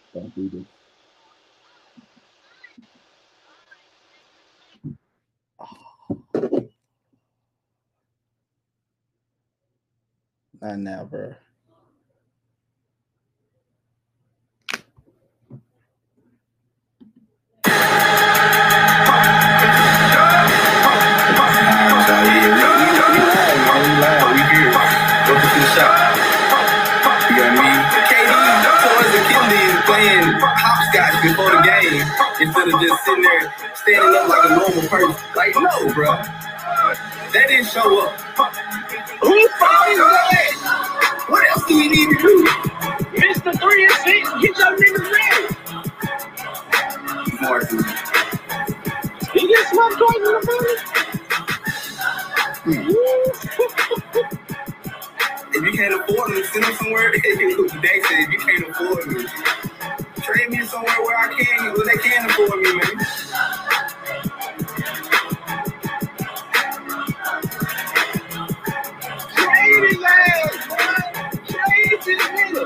Don't do this. Not now, bro. Hopscotch before the game instead of just sitting there standing up like a normal person. Like, no, bro. That didn't show up. Who's falling away? What else do we need to do? Mr. 3 and 6, get your niggas ready. Martin. He gets swept twice in the If you can't afford me, send him somewhere. They said, if you can't afford me, trade me somewhere where I can, where they can afford me, man. Trade his ass, boy. Trade this nigga.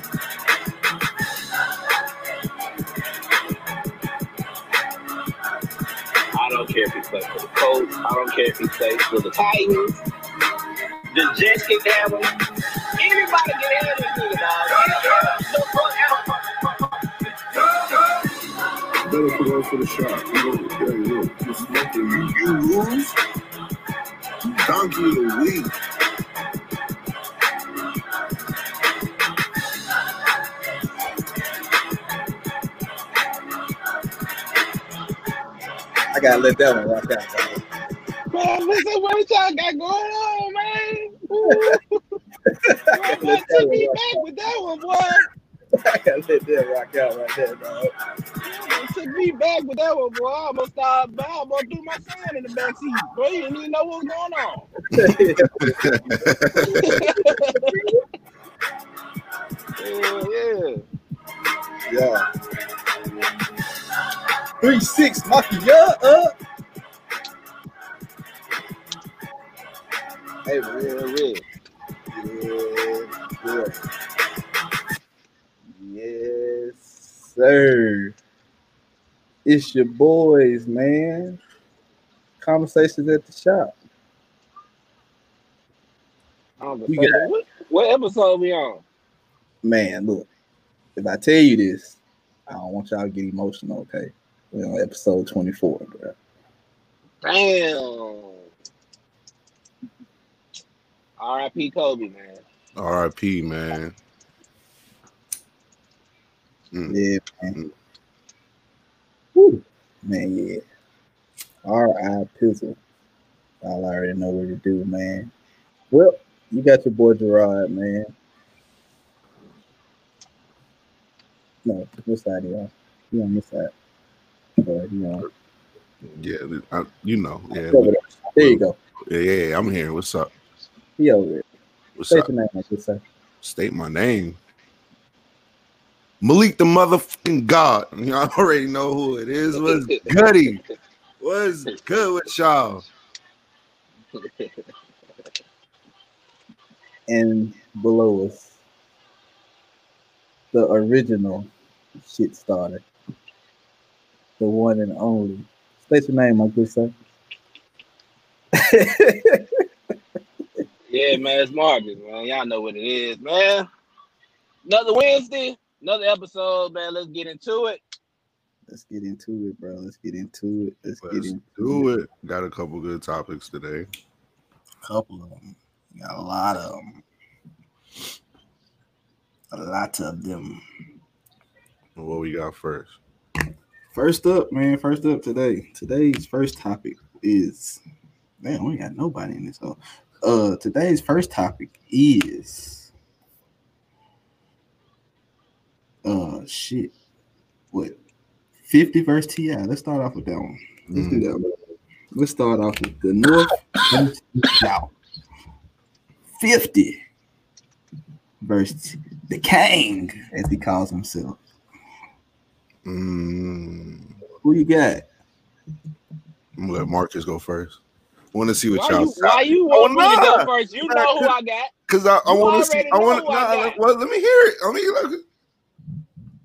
I don't care if he plays for the Colts. I don't care if he plays for the Titans. The Jets can have him. Anybody can have this nigga, dog. No fuck out. Better put on for the shot. You smoking. You lose. You donkey of the week. I gotta let that one rock out. Man, listen what y'all got going on, man. Took me back with that one, boy. I gotta let that rock out right there, dog. Took me back with that one, boy. I'm gonna start. I'm gonna do my son in the backseat, bro. You didn't even know what was going on. Yeah. 3-6, Mafia up. Hey, real. Yeah. Yes, sir. It's your boys, man. Conversations at the shop. What episode we on? Man, look. If I tell you this, I don't want y'all to get emotional, okay? We're on episode 24, bro. Damn. R.I.P. Kobe, man. R.I.P. man. Yeah, man. Woo. Man, yeah. R.I. Pizzle. Y'all already know what to do, man. Well, you got your boy Gerard, man. No, which side are you on? You on this side. Yeah, you know. Yeah. There you go. Yeah, I'm here. What's up? He over there. What's State up? your name, like this, sir. State my name. Malik the motherfucking God. Y'all already know who it is. What's goody? What's good with y'all? And below us, the original shit starter. The one and only. State your name, my good sir. Yeah, man, it's Marcus, man. Y'all know what it is, man. Another Wednesday, another episode, man. Let's get into it. Let's get into it, bro. Let's get into it. Let's get into it. Got a couple good topics today. A couple of them. Got a lot of them. A lot of them. What we got first? First up, man. First up today. Today's first topic is, man, we ain't got nobody in this. Today's first topic is, shit. What? 50 versus T.I. Let's start off with that one. Let's do that one. Let's start off with the North versus the South. 50 versus the King, as he calls himself. Who you got? I'm gonna let Marcus go first. I want to see what Why you want me to go first? You know who I got. Because I want to see. Well, let me hear it. I mean, look,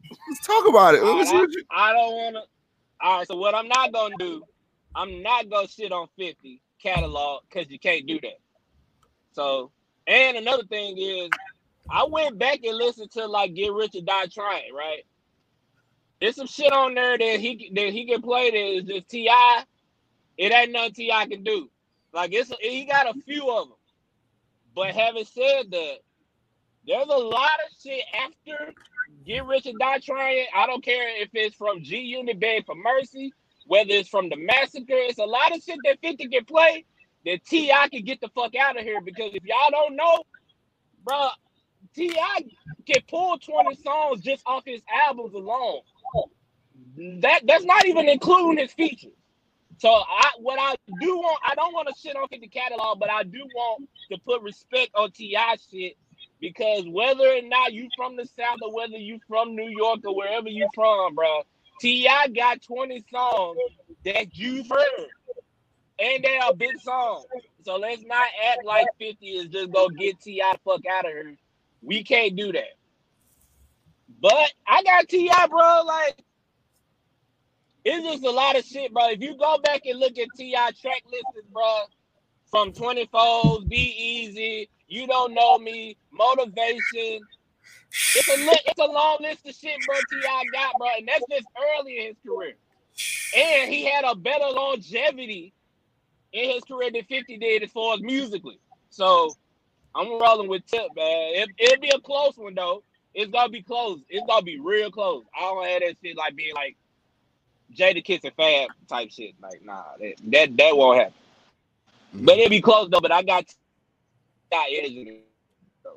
talk about it. I don't want to. All right, so what I'm not gonna do, I'm not gonna shit on 50 catalog because you can't do that. So, and another thing is, I went back and listened to like Get Rich or Die Trying, right? There's some shit on there that he can play that is just T.I. It ain't nothing T.I. can do. Like he got a few of them. But having said that, there's a lot of shit after Get Rich or Die Trying. I don't care if it's from G Unit Beg for Mercy, whether it's from the Massacre. It's a lot of shit that 50 can play that T.I. can get the fuck out of here. Because if y'all don't know, bro, T.I. can pull 20 songs just off his albums alone. That's not even including his features. So I don't want to shit on 50 catalog, but I do want to put respect on T.I. shit. Because whether or not you from the South or whether you from New York or wherever you from, bro, T.I. got 20 songs that you've heard. And they are big songs. So let's not act like 50 is just go get T.I. fuck out of here. We can't do that. But I got T.I., bro. Like, it's just a lot of shit, bro. If you go back and look at T.I. track lists, bro, from 24s, Be Easy, You Don't Know Me, Motivation. It's a long list of shit, bro, T.I. got, bro. And that's just early in his career. And he had a better longevity in his career than 50 did as far as musically. So I'm rolling with Tip, man. It'll be a close one, though. It's going to be close. It's going to be real close. I don't have that shit like being like Jadakiss and Fab type shit. Like, nah, that won't happen. Mm-hmm. But it'll be close, though. But I got edge in it. So.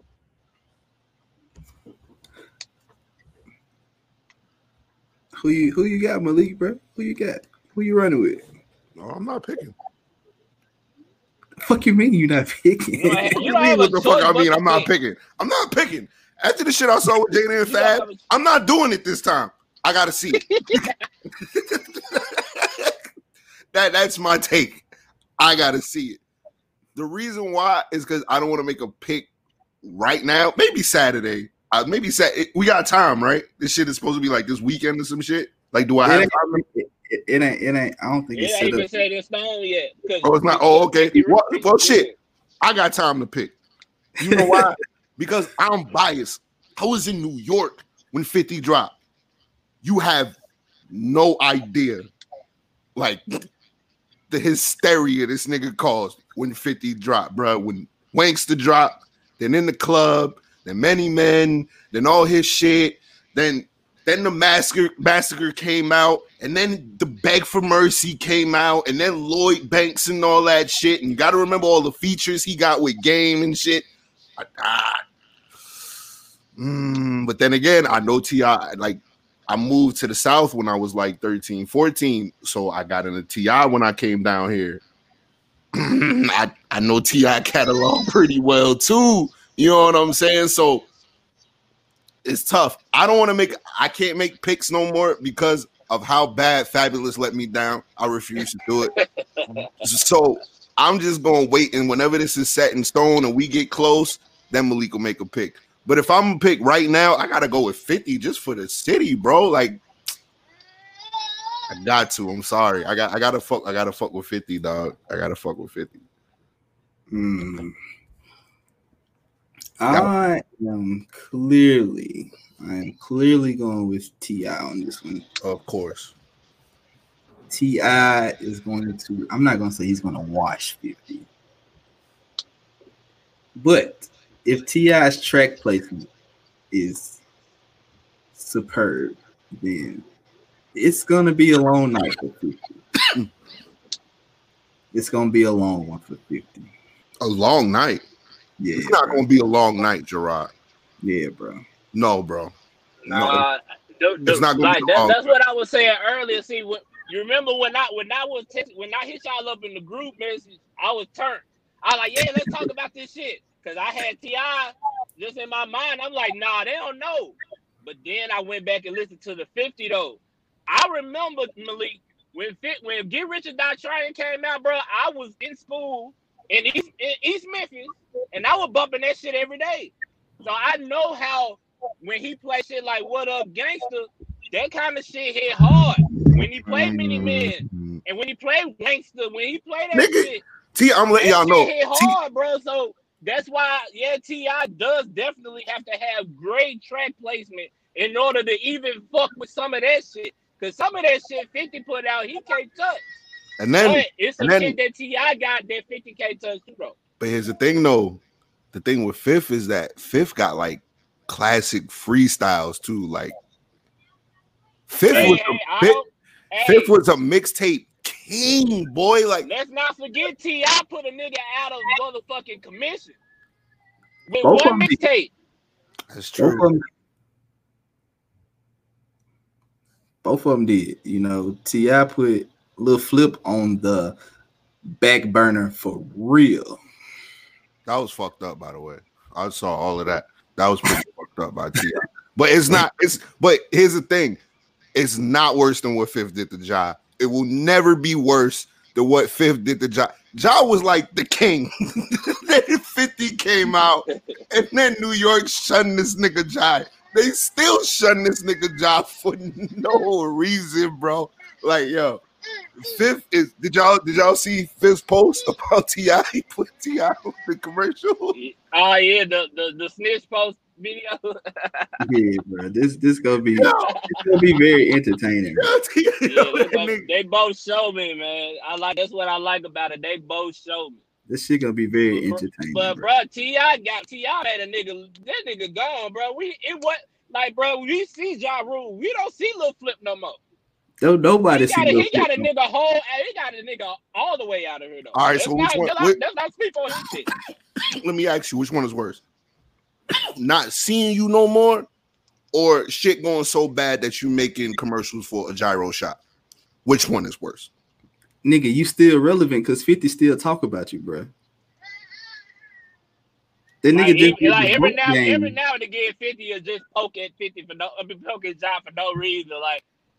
Who you got, Malik, bro? Who you got? Who you running with? No, I'm not picking. The fuck you mean you not picking? You don't have what the fuck I mean? I'm not picking. I'm not picking. After the shit I saw with Jada and Fab, I'm not doing it this time. I gotta see it. That's my take. I gotta see it. The reason why is because I don't want to make a pick right now. Maybe Saturday. Maybe we got time, right? This shit is supposed to be like this weekend or some shit. Like, do I have time? It ain't. I don't think it ain't even set in stone yet. Oh, it's not. Oh, okay. Well, shit. I got time to pick. You know why? Because I'm biased. I was in New York when 50 dropped. You have no idea, like, the hysteria this nigga caused when 50 dropped, bro. When Wankster dropped, then In the Club, then Many Men, then all his shit, then the Massacre came out, and then the Beg for Mercy came out, and then Lloyd Banks and all that shit. And you got to remember all the features he got with Game and shit. But then again, I know T.I. like, I moved to the South when I was like 13, 14. So I got into T.I. when I came down here. I know T.I. catalog pretty well too. You know what I'm saying? So it's tough. I can't make picks no more because of how bad Fabulous let me down. I refuse to do it. So I'm just going to wait. And whenever this is set in stone and we get close, then Malik will make a pick. But if I'm going to pick right now, I got to go with 50 just for the city, bro. Like, I got to. I'm sorry. I got to fuck with 50, dog. I got to fuck with 50. I am clearly going with T.I. on this one. Of course. T.I. is going to, I'm not going to say he's going to wash 50. But if T.I.'s track placement is superb, then it's going to be a long night for 50. It's going to be a long one for 50. A long night? Yeah. It's not going to be a long night, Gerard. Yeah, bro. No, bro. No. It's not going to be that's what I was saying earlier. See, you remember when I hit y'all up in the group message, I was turned. I was like, yeah, let's talk about this shit. Because I had T.I. just in my mind. I'm like, nah, they don't know. But then I went back and listened to the 50, though. I remember, Malik, when Get Rich or Die Trying came out, bro, I was in school in East Memphis, and I was bumping that shit every day. So I know how when he played shit like What Up Gangsta, that kind of shit hit hard when he played Many Men and when he played Gangsta. When he played that Nigga, shit, T, I'm letting y'all know. hit hard, bro. So that's why, yeah, T.I. does definitely have to have great track placement in order to even fuck with some of that shit. Because some of that shit 50 put out, he can't touch. And then, but it's some shit that T.I. got that 50 can't touch too, bro. But here's the thing, though. The thing with Fifth is that Fifth got like classic freestyles too. Like Fifth was a mixtape king, boy. Like, let's not forget T.I. put a nigga out of motherfucking commission with Both one mixtape. That's true. Both of them did. You know, T.I. put Lil Flip on the back burner for real. That was fucked up, by the way. I saw all of that. That was pretty fucked up by T.I. But it's not. But here's the thing. It's not worse than what Fifth did to Ja. It will never be worse than what Fifth did to Ja. Ja was like the king. Then 50 came out, and then New York shunned this nigga Ja. They still shun this nigga Ja for no reason, bro. Like, yo, Fifth is. Did y'all see Fifth's post about T.I.? He put T.I. on the commercial. Oh yeah, the snitch post video. Yeah, bro. This gonna be very entertaining. They both show me, man. That's what I like about it. They both show me. This shit gonna be very entertaining. But bro, T.I. had a nigga. That nigga gone, bro. Bro, we see Ja Rule. We don't see Lil Flip no more. Nobody he got a nigga all the way out of here though. All right, so which one? Let's not speak on his shit. Let me ask you, which one is worse? Not seeing you no more, or shit going so bad that you making commercials for a gyro shop? Which one is worse? Nigga, you still relevant because 50 still talk about you, bro. That nigga every now and again 50 is just poke at 50 for poke at Ja for no reason. Like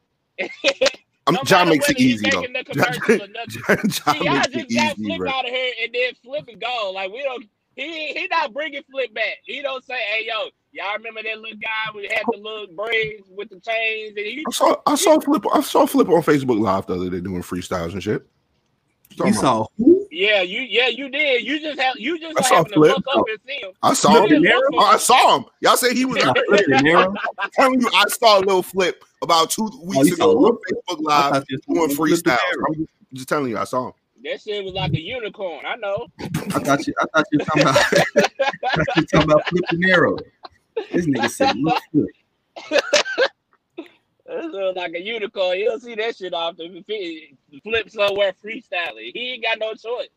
Ja makes it easy though. Ja just got Flip out of here and then Flip and go. Like we don't. He not bringing Flip back. He don't say, "Hey yo, y'all remember that little guy we had the little braids with the chains?" And I saw Flip on Facebook Live the other day doing freestyles and shit. You saw who? Yeah, you did. You just happened to Flip. look up and see him. I saw him. I saw him. Y'all say he was. I'm telling you, I saw a little Flip about 2 weeks ago on Facebook Live doing freestyles. I'm just telling you, I saw him. That shit was like a unicorn. I know. I thought you were talking about Flip De Niro. This nigga said, "Look, Flip." This looks like a unicorn. You'll see that shit often. Flip somewhere freestyling. He ain't got no choice.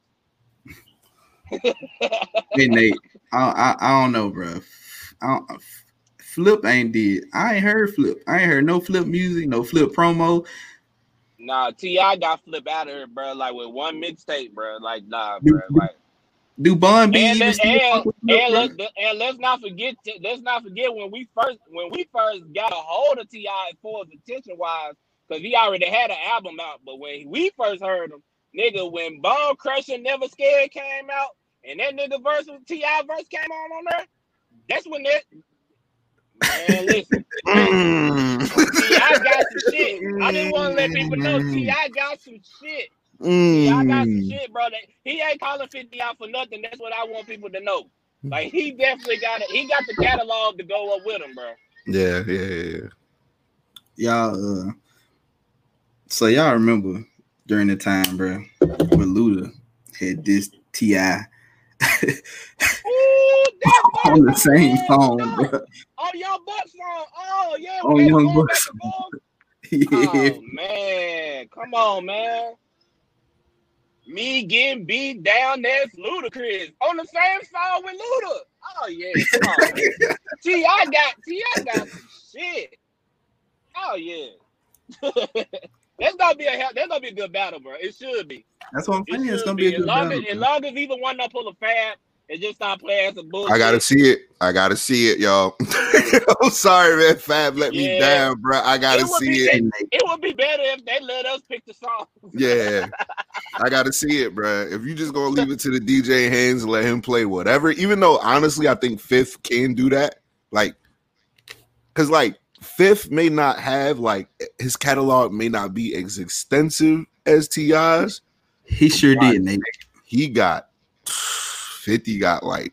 Hey Nate, I don't know, bro. Flip ain't did. I ain't heard Flip. I ain't heard no Flip music, no Flip promo. Nah, T.I. got Flip out of here, bro. Like with one mixtape, bro. Like nah, bro. Like do Bun B and let's not forget when we first got a hold of T.I. for his attention wise, because he already had an album out. But when we first heard him, nigga, when Bone Crusher Never Scared came out, and that nigga verse with T.I. verse came on there, that's when that. Man, listen. T.I. got some shit. I just want to let people know T.I. got some shit. T.I. got some shit, bro. He ain't calling 50 out for nothing. That's what I want people to know. Like, he definitely got it. He got the catalog to go up with him, bro. Yeah. Y'all, so y'all remember during the time, bro, when Luda had this T.I. on the same song, bro. Oh, Young Buck song. Oh, yeah. Oh, Young Buck song. Yeah. Oh, man. Come on, man. Me getting beat down, that's Ludacris. On the same song with Luda. Oh, yeah. Come on, man. T.I. got some shit. Oh, yeah. That's gonna be a good battle, bro. It should be. That's what I'm saying. It's gonna be a good battle. As long as either one don't pull a Fab and just stop playing some bullshit. I gotta see it, y'all. I'm sorry, man. Fab let me down, bro. I gotta see it. It would be better if they let us pick the song. Yeah, I gotta see it, bro. If you just gonna leave it to the DJ hands and let him play whatever, even though honestly I think Fifth can do that, like, cause like Fifth may not have like his catalog may not be as extensive as T.I.'s. He sure did, Nate. He got 50 got like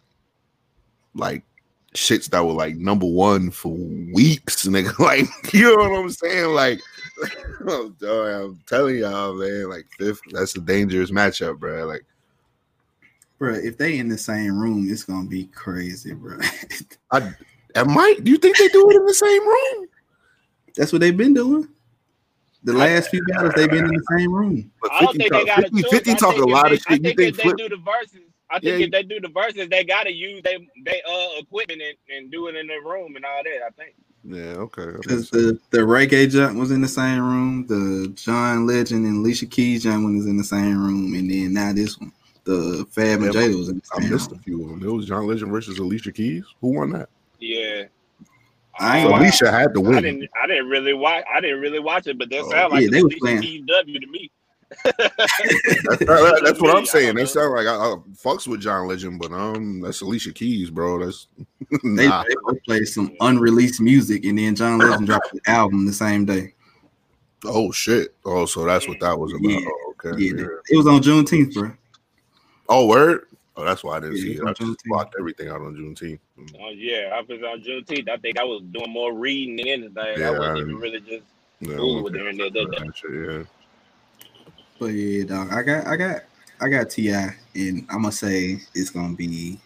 shits that were like number one for weeks, nigga. Like, you know what I'm saying? Like, I'm telling y'all, man, like Fifth, that's a dangerous matchup, bro. Like, bro, if they in the same room, it's gonna be crazy, bro. Do you think they do it in the same room? That's what they've been doing. The last few battles, they've been in the same room. But I don't think they got 50 talk a lot of shit. I think if they do the verses, if they do the verses, they gotta use they equipment and do it in their room and all that. I think. Yeah, okay. Because the Ray K jump was in the same room, the John Legend and Alicia Keys jump was in the same room, and then now this one, the Fab and Jada was in the same room. I missed a few of them. It was John Legend versus Alicia Keys. Who won that? Yeah. Alicia had to win. I didn't really watch it, but that sounded like they was Alicia playing. Keys W to me. That's what I'm saying. That sound like I fucks with John Legend, but that's Alicia Keys, bro. That's they played some unreleased music, and then John Legend dropped the album the same day. Oh shit! Oh, so that's what that was about. Yeah. Oh, okay. Yeah, it was on Juneteenth, bro. Oh, word. Oh, that's why I didn't see it. I on just Juneteenth. blocked everything out on Juneteenth. Oh yeah, I was on Juneteenth. I think I was doing more reading than anything. Yeah, I wasn't even really just fooling with it. Yeah. But yeah, dog, I got T.I., and I'm gonna say it's gonna be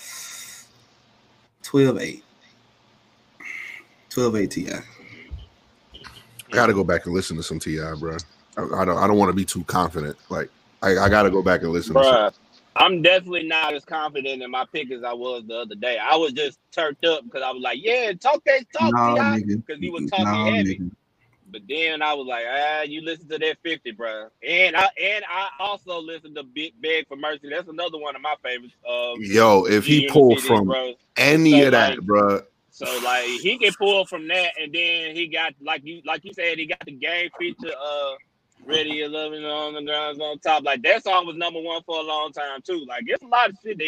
12-8. 12-8 T.I. I gotta go back and listen to some T.I., bro. I don't want to be too confident. Like I gotta go back and listen. Bruh, I'm definitely not as confident in my pick as I was the other day. I was just turned up because I was like, yeah, talk T.I. because he was talking heavy. Nigga. But then I was like, you listen to that 50, bro. And I also listened to Beg for Mercy. That's another one of my favorites. Yo, if he pulled from any of that, bro. So like he can pull from that, and then he got like you said, he got the game feature Ready 11 on the grounds on top. Like that song was number one for a long time too. Like it's a lot of shit that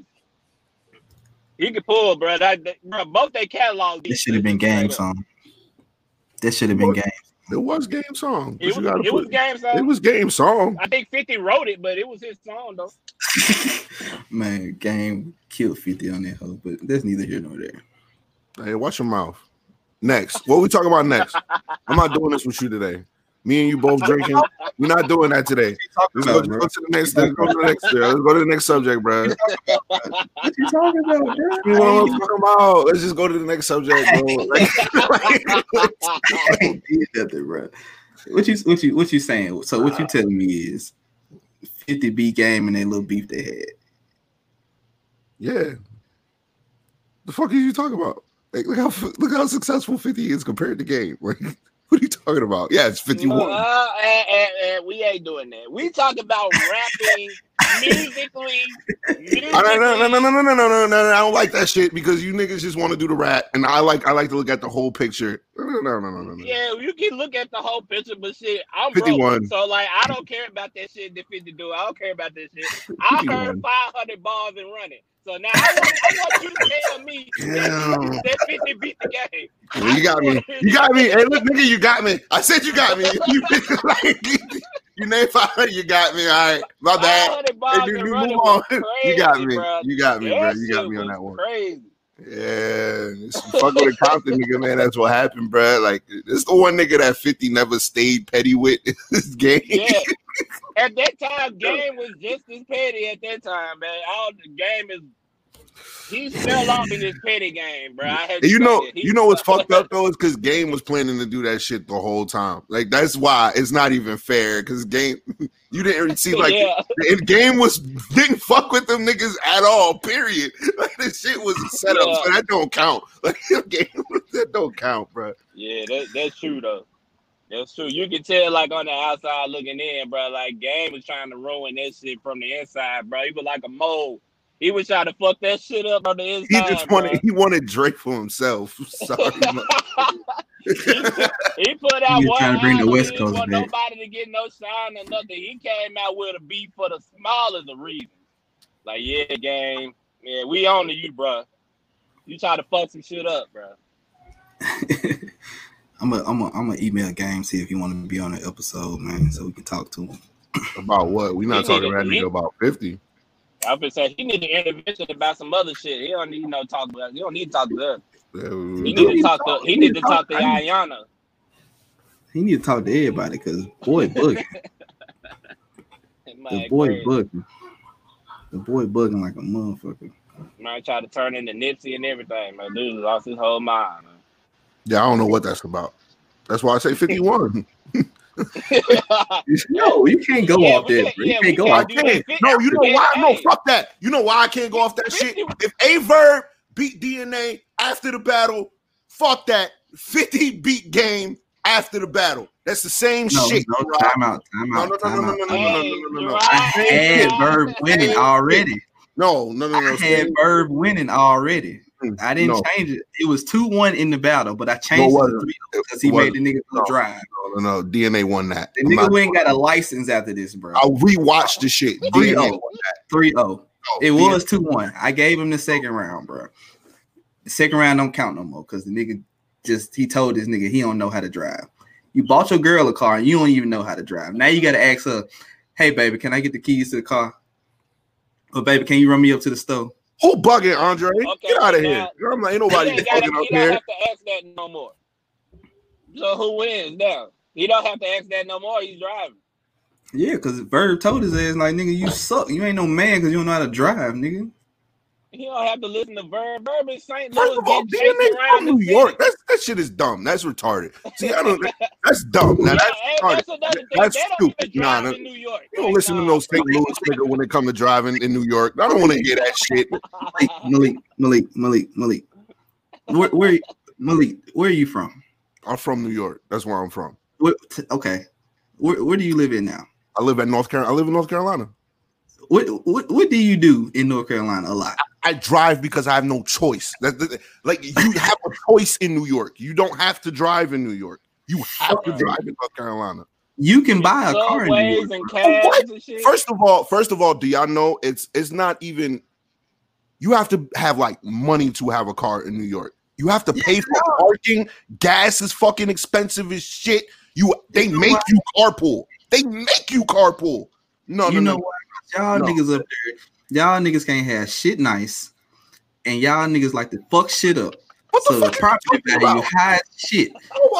he can pull, bro. Bro, both their catalogs. This should have been Game song. This should have been Game. It was Game song. It was Game song. It was Game song. I think 50 wrote it, but it was his song though. Man, Game killed 50 on that hoe, but that's neither here nor there. Hey, watch your mouth. Next, what we talking about next? I'm not doing this with you today. Me and you both drinking. We're not doing that today. Let's go to the next. Let's go to the next. Let's go to the next subject, bro. What you talking about, bro? You know what I'm talking about? Let's just go to the next subject, bro. Bro. What you saying? So what you telling me is 50 beat Game and that little beef they had. Yeah. The fuck are you talking about? Like, look how successful 50 is compared to Game. Like, what are you talking about? Yeah, it's 51. We ain't doing that. We talk about rapping musically. No. I don't like that shit because you niggas just want to do the rap, and I like to look at the whole picture. No. Yeah, you can look at the whole picture, but shit, I'm 51. broke, so like I don't care about that shit that 50 do. I don't care about that shit. I 51. heard 500 bars and running. So now I want you to tell me that 50 beat the Game. You got me. Hey, look, nigga, you got me. I said you got me. You named 500. You got me. All right, my bad. Hey, you move on. You got me. Bro. You got me, bro. You got me on that one. Crazy. Yeah, fuck with a Compton nigga, man. That's what happened, bro. Like, this the one nigga that 50 never stayed petty with in this game. Yeah. At that time, Game was just as petty at that time, man. All the Game is he fell off in his petty game, bro. You know what's fucked up though is because Game was planning to do that shit the whole time. Like that's why it's not even fair. Because Game, you didn't see like Game didn't fuck with them niggas at all. Period. Like this shit was set up, so that don't count. Like Game, that don't count, bro. Yeah, that's true though. That's true. You can tell, like, on the outside looking in, bro. Like, Game was trying to ruin that shit from the inside, bro. He was like a mole. He was trying to fuck that shit up on the inside. He wanted Drake for himself. Sorry, he put out one. Trying to bring the West Coast back. back. Nobody to get no shine or nothing. He came out with a beat for the smallest of reasons. Like, yeah, Game. Yeah, we on to you, bro. You try to fuck some shit up, bro. I'm gonna email Game, see if he want to be on the episode, man, so we can talk to him. About what? We not talking to that nigga about 50. I would say he need an intervention about some other shit. He don't need no talk about. He don't need to talk to us. He need to talk to. He need to talk to Ayana. He need to talk to everybody because boy bugging. The boy bugging. The boy bugging like a motherfucker. Man, try to turn into Nipsey and everything. Man, dude lost his whole mind. Man. Yeah, I don't know what that's about. That's why I say 51. No, you can't go off there. You can't go off there. No, you know why? No, fuck that. You know why I can't go off that shit? If A-Verb beat DNA after the battle, fuck that. 50 beat Game after the battle. That's the same shit. No, time out. No. I had Verb winning already. No. I had Verb winning already. I didn't change it. It was 2-1 in the battle, but I changed it to 3 because he made the nigga drive. No. DNA won that. The nigga ain't got a license after this, bro. I rewatched the shit. 3-0. 3-0. It was 2-1. I gave him the second round, bro. The second round don't count no more because the nigga he told this nigga he don't know how to drive. You bought your girl a car and you don't even know how to drive. Now you got to ask her, hey, baby, can I get the keys to the car? Or, baby, can you run me up to the store? Who bugging, Andre? Okay, get out of here. I'm like, ain't nobody bugging up here. He don't have to ask that no more. So who wins now? He don't have to ask that no more. He's driving. Yeah, because Verb told his ass, like, nigga, you suck. You ain't no man because you don't know how to drive, nigga. He don't have to listen to Verb. Verb in St. First Louis of all, getting chased around New York. That shit is dumb. That's retarded. See, I don't. That's dumb. Now that's retarded. That's stupid. Nah, in New York. You don't listen to no St. Louis nigga when they come to driving in New York. I don't want to hear that shit. Malik. Where Malik? Where are you from? I'm from New York. That's where I'm from. Okay. Where do you live in now? I live in North Carolina. What do you do in North Carolina a lot? I drive because I have no choice. Like you have a choice in New York. You don't have to drive in New York. You have to drive in North Carolina. You can buy a car in New York. And cabs and shit. First of all, do y'all know it's not even you have to have like money to have a car in New York. You have to pay for parking. Gas is fucking expensive as shit. They make you carpool. They make you carpool. No. What? Y'all niggas up there. Y'all niggas can't have shit nice, and y'all niggas like to fuck shit up. What the fuck? The property value high as shit.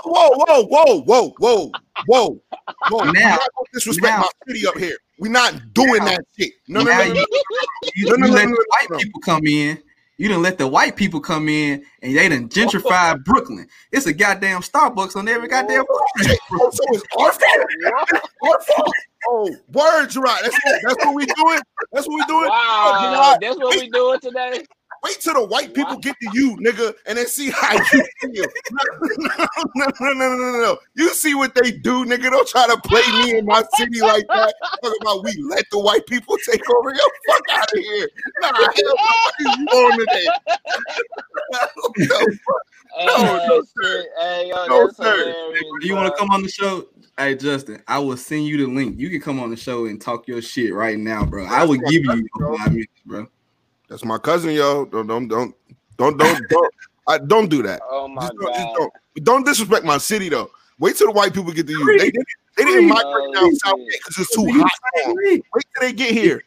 Whoa. Now, don't disrespect my city up here. We're not doing that shit. No. You let the white people come in. You done let the white people come in, and they done gentrified Brooklyn. It's a goddamn Starbucks on every goddamn corner. So it's our fault. Oh, words right. That's what we doing. That's what we doing. Wow, that's what we doing today. Wait till the white people get to you, nigga, and then see how you feel. No. You see what they do, nigga. Don't try to play me in my city like that. Talk about we let the white people take over. Yo, fuck out of here. Nah, hell no. You on today? No, sir. Hey, yo, No, that's sir. hilarious, Do you want to come on the show? Hey, Justin, I will send you the link. You can come on the show and talk your shit right now, bro. I will give you 5 minutes, bro. That's my cousin, yo. Don't do that. Oh my God. Don't disrespect my city though. Wait till the white people get to you. They didn't migrate down south because it's too hot. Wait till they get here.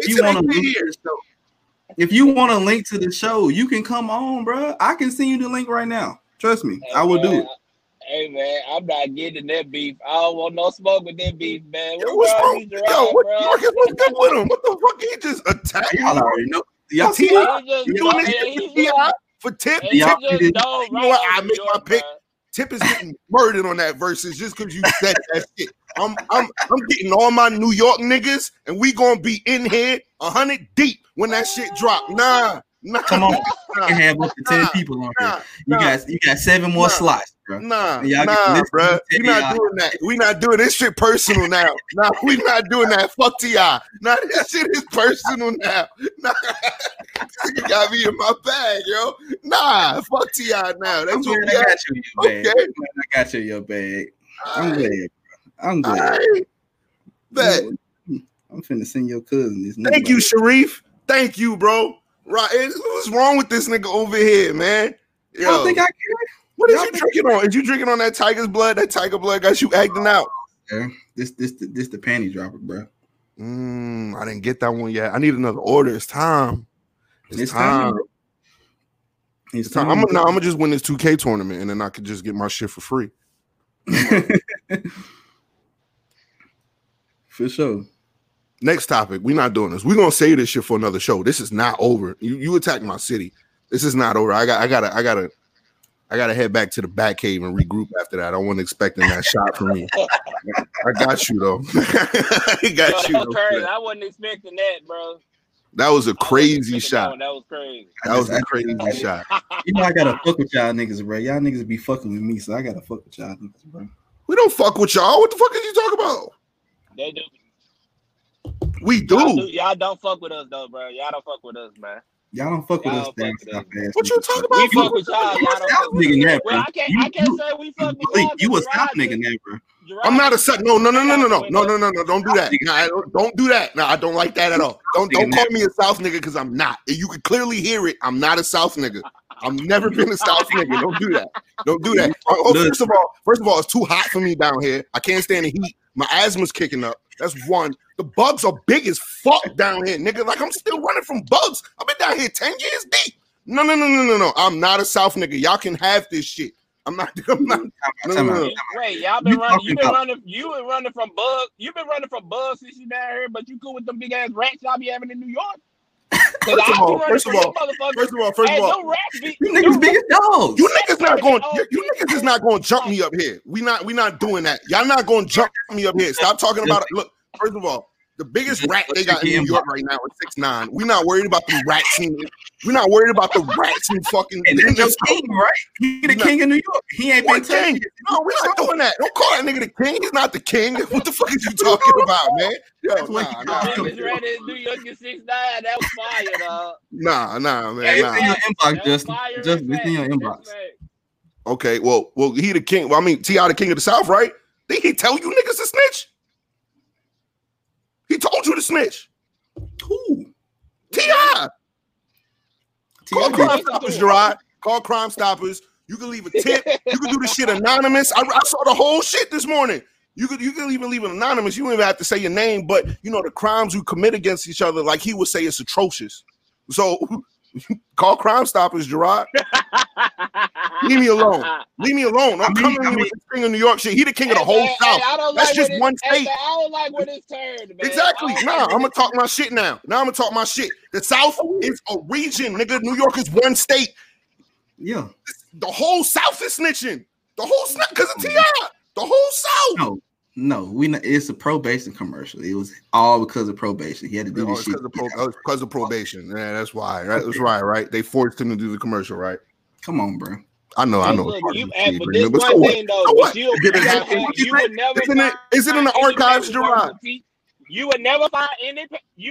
If you want a link to the show, you can come on, bro. I can send you the link right now. Trust me, I will do it. Hey man, I'm not getting that beef. I don't want no smoke with that beef, man. What's wrong? What's good with him? What the fuck? He just attacked y'all already know. Y'all see you doing this for Tip? I make my pick. Tip is getting murdered on that versus just because you said that shit. I'm getting all my New York niggas, and we gonna be in here 100 deep when that shit drop. Nah. Come on, you can have up to 10 people on here. You got 7 more slots, bro. Nah, bro. We not doing that. We not doing this shit personal now. Nah, we not doing that. Fuck T.I. Nah, that shit is personal now. Nah, you got me in my bag, yo. Nah, fuck T.I. now. That's what we got you in your bag. Okay. I got you in your bag. I'm glad. Bet. I'm finna send your cousin this. Thank you, Sharif. Thank you, bro. Right, what's wrong with this nigga over here, man? Yo. I don't think I care. What is you drinking on? Is you drinking on that tiger's blood? That tiger blood got you acting out. Yeah, this the panty dropper, bro. I didn't get that one yet. I need another order. It's time. It's time. It's time. I'm gonna just win this 2K tournament, and then I could just get my shit for free. For sure. Next topic. We're not doing this. We're gonna save this shit for another show. This is not over. You attacked my city. This is not over. I gotta head back to the back cave and regroup after that. I wasn't expecting that shot from me. I got you though. I got you. I wasn't expecting that, bro. That was a crazy shot. That was crazy. That was a crazy shot. You know I gotta fuck with y'all niggas, bro. Y'all niggas be fucking with me, so I gotta fuck with y'all niggas, bro. We don't fuck with y'all. What the fuck is you talking about? They do. We do. Y'all don't fuck with us though, bro. Y'all don't fuck with us, man. Y'all don't fuck with us, damn stuff ass. What you talking about? We fuck with y'all. Y'all don't fuck with us. Well, I can't say we fuck with y'all. You a South nigga now, bro. I'm not a South. No. Don't do that. Nah, don't do that. No, I don't like that at all. Don't call me a South nigga because I'm not. You can clearly hear it. I'm not a South nigga. I've never been a South nigga. Don't do that. Don't do that. First of all, it's too hot for me down here. I can't stand the heat. My asthma's kicking up. That's one. The bugs are big as fuck down here, nigga. Like I'm still running from bugs. I've been down here 10 years deep. No. I'm not a South nigga. Y'all can have this shit. I'm not. No. Wait, y'all been running. You been running from bugs. You've been running from bugs since you down here, but you cool with them big ass rats y'all be having in New York. First of all, you niggas big as dogs. You niggas not going. You niggas is not going to jump me up here. We not doing that. Y'all not going to jump me up here. Stop talking about it. Look, first of all, the biggest rat they got in New York right now is 6ix9ine. We're not worried about the rats. We're not worried about the rats and fucking. And that's your king, right? He the king of New York. He ain't been king. No, we're not doing that. Don't call that nigga the king. He's not the king. What the fuck is you talking about, man? Yo, Ready in New York in 6ix9ine. That was fire, dog. Nah, man. It's in your inbox, Justin. Just it's in your inbox. Okay, well, he the king. Well, I mean, T.I. the king of the South, right? Did he tell you niggas to snitch? He told you to snitch. Who? T.I. Call Crime Stoppers, Gerard. Call Crime Stoppers. You can leave a tip. You can do this shit anonymous. I saw the whole shit this morning. You can even leave it anonymous. You don't even have to say your name, but you know the crimes we commit against each other, like he would say, it's atrocious. So call Crime Stoppers, Gerard. Leave me alone. Leave me alone. Don't come in with this king of New York shit. He the king of the whole South. That's just one state. I don't like what it's turned, man. Exactly. Nah, I'm gonna talk my shit now. The South is a region, nigga. New York is one state. Yeah. The whole South is snitching. The whole snap because of T.I. The whole South. No, it's a probation commercial. It was all because of probation. He had to do this shit. Because of probation. Yeah, that's why. That's right. They forced him to do the commercial, right? Come on, bro. I know. Look, this one thing though, is it in the archives, Gerard? You would never find any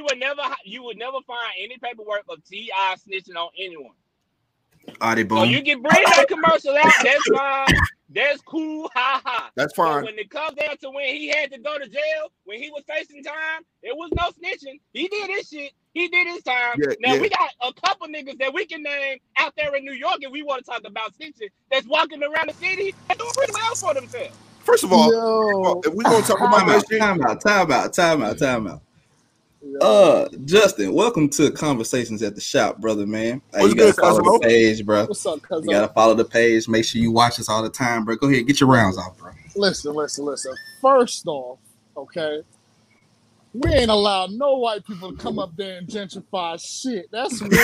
paperwork of T.I. snitching on anyone. So you can bring that commercial out. That's fine. That's cool. Ha ha. That's fine. But when it comes down to when he had to go to jail, when he was facing time, it was no snitching. He did his shit. He did his time. We got a couple niggas that we can name out there in New York if we want to talk about snitching that's walking around the city and doing pretty well for themselves. First of all, if we gonna talk about that shit, time out. Justin, welcome to Conversations at the Shop, brother, man. You gotta follow the page, bro. What's up, cousin? You gotta follow the page. Make sure you watch us all the time, bro. Go ahead, get your rounds off, bro. Listen. First off, okay, we ain't allowed no white people to come up there and gentrify shit. That's one.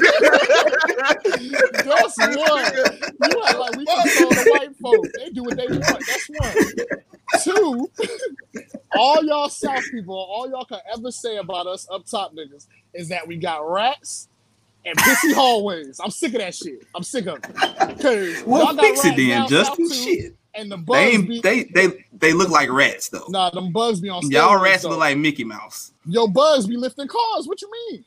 That's one. You act like we control the white folk. They do what they want. That's one. Two, all y'all South people, all y'all can ever say about us up top niggas is that we got rats and pissy hallways. I'm sick of that shit. I'm sick of it. Well, fix it then, Justin. Shit. And the bugs they look like rats though. Nah, them bugs be on steroids. Y'all rats look like Mickey Mouse. Yo, bugs be lifting cars. What you mean?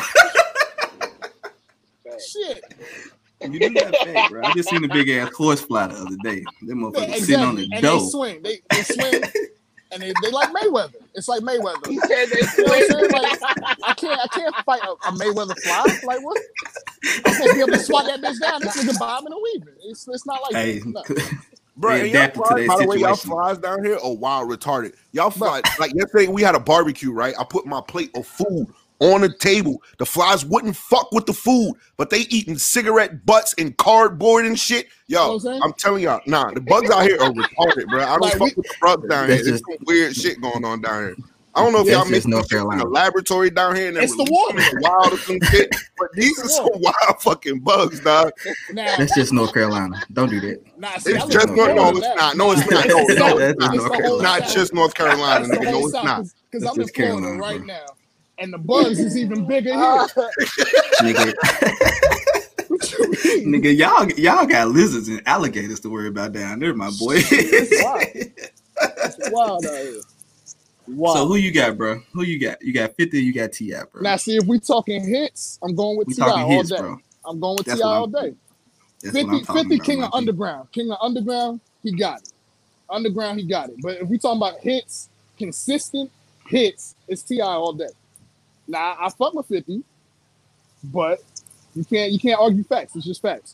Shit. You do that thing, bro. I just seen a big ass horse fly the other day. Them motherfuckers sitting on the dough. They swing. They swing. and they like Mayweather. It's like Mayweather. He said they You know what I'm saying? Like, I can't fight a Mayweather fly. Like what? I'm supposed to be able to swat that bitch down. This nigga bobbing and weaving. It's not like Hey, that. No. Bro, They and y'all adapted to flies, that by the way, y'all situation. flies down here are wild retarded. Y'all fly like yesterday we had a barbecue, right? I put my plate of food on the table. The flies wouldn't fuck with the food, but they eating cigarette butts and cardboard and shit. You know Yo, what I'm saying? I'm telling y'all, nah, the bugs out here are retarded, bro. I don't Like, fuck with the bugs down here. That's There's just- some weird shit going on down here. I don't know if That's y'all just make North this shit in Carolina. the laboratory down here and then It's the release them water. in the wild or some shit, but these are some wild fucking bugs, dog. Now, That's just North Carolina. Don't do that. nah, see, It's I just live in North. No, Florida. it's That- not. No, it's nah, not. No, it's the no, whole- it's not. it's the It's whole It's not South. just North Carolina, It's the nigga. No, whole it's South, not. because That's I'm in just Florida Carolina, right bro. now, and the bugs is even bigger here. Nigga. What you mean? Nigga, y'all got lizards and alligators to worry about down there, my boy. It's wild. It's wild out here. Wow. So who you got, bro? Who you got? You got 50, you got T.I., bro. Now, see, if we talking hits, I'm going with We T.I. talking all hits, day. bro. I'm going with That's T.I. what all I'm- day. That's what 50, I'm talking 50 about, King my of G. Underground. King of Underground, he got it. Underground, he got it. But if we talking about hits, consistent hits, it's T.I. all day. Now, I fuck with 50, but you can't argue facts. It's just facts.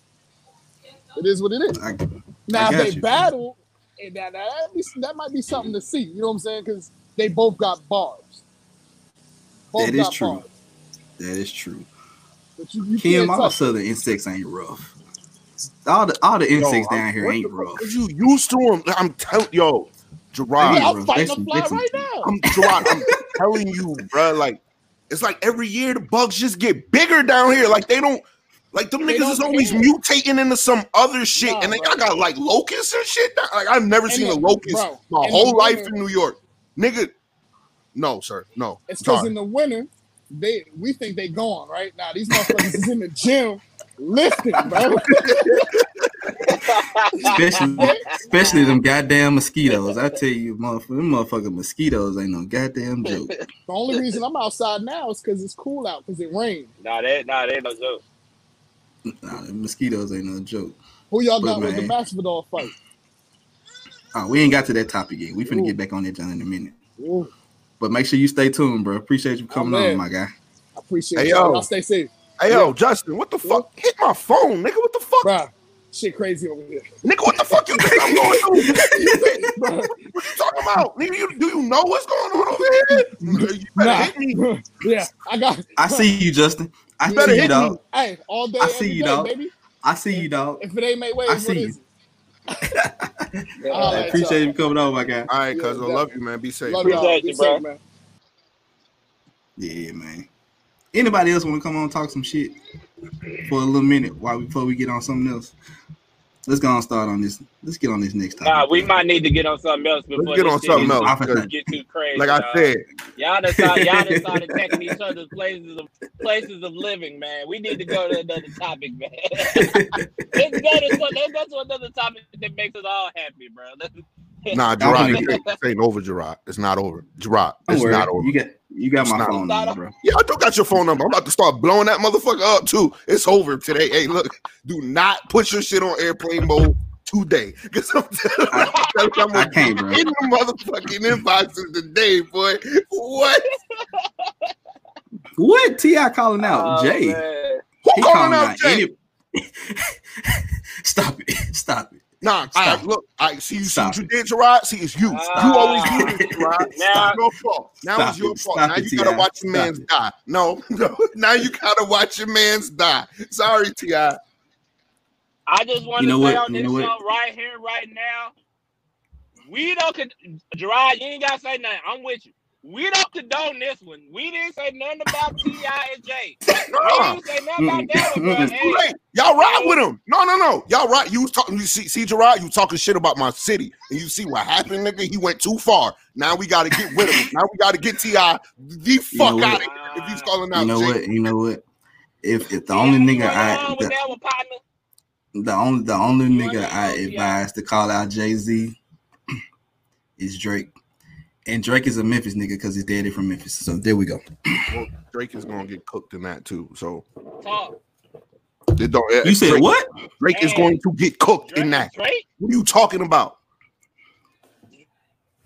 It is what it is. Now, I if got they you. battle, and that might be something to see. You know what I'm saying? Because they both got bars. Both That is got true. bars. That is true. But you Kim, can't all touch it. southern insects ain't rough. All the insects down here What ain't the fuck rough. is you used to them? I'm telling yo, Gerard. Yeah, bro. I'm fighting They a some- fly they some- right now. I'm telling you, bro. Like it's like every year the bugs just get bigger down here. Like they don't. Like them They niggas is don't always care. mutating into some other shit, Nah, and then bro. y'all got like locusts and shit. Like I've never seen a then, locust bro, my in the whole life winter- in New York, nigga. No, sir, no. It's because Sorry. in the winter, we think they gone, right? Now these motherfuckers is in the gym lifting, bro. Especially them goddamn mosquitoes. I tell you, them motherfucking mosquitoes ain't no goddamn joke. The only reason I'm outside now is because it's cool out, because it rained. Nah, they ain't no joke. Nah, them mosquitoes ain't no joke. Who y'all But, got with the man. Masvidal fight? Oh, we ain't got to that topic yet. We finna Ooh. get back on that John in a minute. Ooh, But make sure you stay tuned, bro. Appreciate you coming man. on, my guy. I appreciate Hey, y'all. yo. Y'all stay safe. Hey yo, Yeah. Justin, what the fuck? Hit my phone, nigga. What the fuck, Bruh, shit crazy over here. nigga? What the fuck you think I'm going to do? Bruh, What you talking about, nigga? Do you know what's going on over here? You better nah. hit me. Yeah, I got I see you, Justin. I better see you, hit dog. me. Hey, all day, I see every you, day, dog. baby. I see you, dog. If it ain't make waves, I what see is you. it? Yeah, All I right, appreciate y'all. you coming on, my guy. All right, Yeah, cuz I love you, man. Be safe. Love bro. y'all. Appreciate Be you, bro. safe, man. Yeah, man. Anybody else want to come on and talk some shit for a little minute before we get on something else? Let's go and start on this. Let's get on this next topic. Nah, we might need to get on something else before Let's get this on shit something get- else. I because, get too crazy. like I dog. said, Y'all done started attacking each other's places of living, man. We need to go to another topic, man. let's go to another topic that makes us all happy, bro. nah, Gerard, this ain't over, Gerard. It's not over. Gerard, Don't it's worry. not over. You got It's my not- phone number, bro. Yeah, I do got your phone number. I'm about to start blowing that motherfucker up too. It's over today. Hey, look, do not put your shit on airplane mode today. Because I'm I can't, bro. in the motherfucking inboxes today, boy. What? What? T.I. calling out Oh, Jay. man. Who He calling out Jay? Stop it. Stop it. Nah, Stop. look, I see you. Stop See what you did, Gerard? See, it's you. You always do this, Gerard. Now- It's your fault. Now Stop it's your it. fault. Stop Now it, you gotta T.I. watch your Stop man's it. die. No. Now you gotta watch your man's die. Sorry, T.I. I just want You know to say what? on You this know show what? right here, right now, we don't Gerard, you ain't gotta say nothing. I'm with you. We don't condone this one. We didn't say nothing about T.I. and Jay. We Nah. didn't say nothing about that one, bro. It's Hey, too late. Y'all ride with him. No. Y'all right. You was talking. You see, Gerard. You talking shit about my city, and you see what happened, nigga. He went too far. Now we got to get rid of him. Now we got to get Ti the fuck what? out of here. If he's calling out, You know Jay. what? You know what? If the T.I., only you nigga ain't wrong with that one, partner. the only You nigga ain't I wrong, T.I. advise to call out Jay-Z is Drake. And Drake is a Memphis nigga because his daddy from Memphis. So there we go. Well, Drake is gonna get cooked in that too. So Talk. it don't. You said Drake, what? Drake is Hey. going to get cooked in that. Drake? What are you talking about?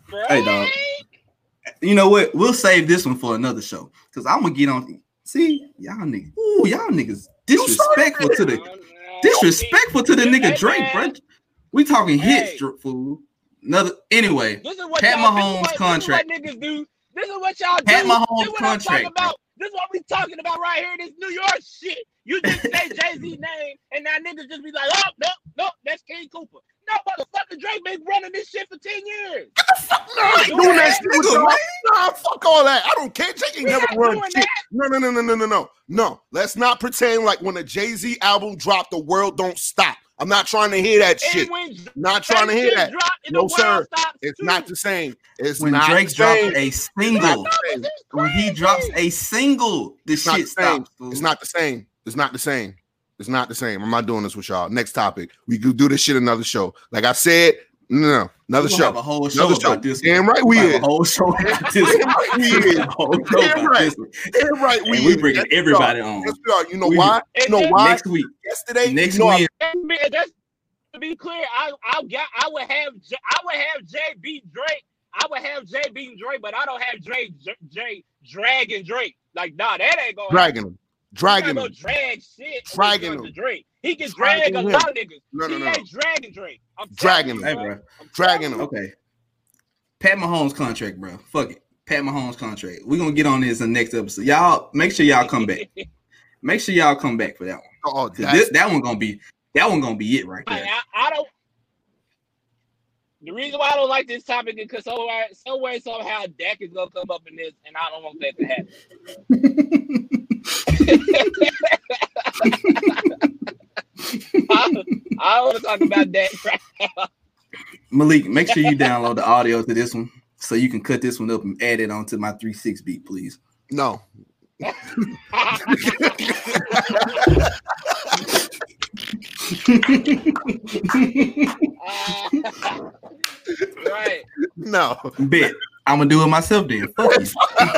Hey, dog. You know what? We'll save this one for another show because I'm gonna get on. See, y'all niggas disrespectful to the nigga Drake, bro. We talking hits, fool. Anyway. Pat Mahomes contract. This is what niggas do. This is what y'all do. Pat Mahomes contract. This is what we talking about right here. This New York shit. You just say Jay-Z name, and now niggas just be like, oh, no, that's King Cooper. No, motherfucker, Drake been running this shit for 10 years. Doing that shit with y'all. Nah, fuck all that. I don't care. Jake ain't never run shit. No. Let's not pretend like when a Jay-Z album dropped, the world don't stop. I'm not trying to hear that shit. Not trying to hear that. No, sir. It's not the same. It's when not Drake drops a single. When he drops a single, this shit stops. It's not the same. It's not the same. It's not the same. I'm not doing this with y'all. Next topic. We could do this shit another show. Like I said, no, another show. Have a whole show about this. Damn right we is. A whole show about this. Damn right we is. We bringing everybody on. You know why? You know why? Next week. Yesterday. Next week. Just to be clear, I would have Jay beat Drake. I would have Jay beating Drake, but I don't have Jay dragging Drake. Like, nah, that ain't going. Dragging him. Dragging him. Drag shit. Dragging him. Drake. He can drag a lot of niggas. No. He ain't dragging Drake. I'm dragging him. Hey, bro. Dragging him. Okay. Pat Mahomes contract, bro. Fuck it. Pat Mahomes contract. We're gonna get on this in the next episode. Y'all make sure y'all come back. Make sure y'all come back for that one. Oh, that one gonna be it right there. I don't. The reason why I don't like this topic is because somehow Dak is gonna come up in this, and I don't want that to happen. I want to talk about that right now. Malik, make sure you download the audio to this one so you can cut this one up and add it onto my 3-6 beat, please. No. Right. No. Bet. I'm gonna do it myself then. Fuck you.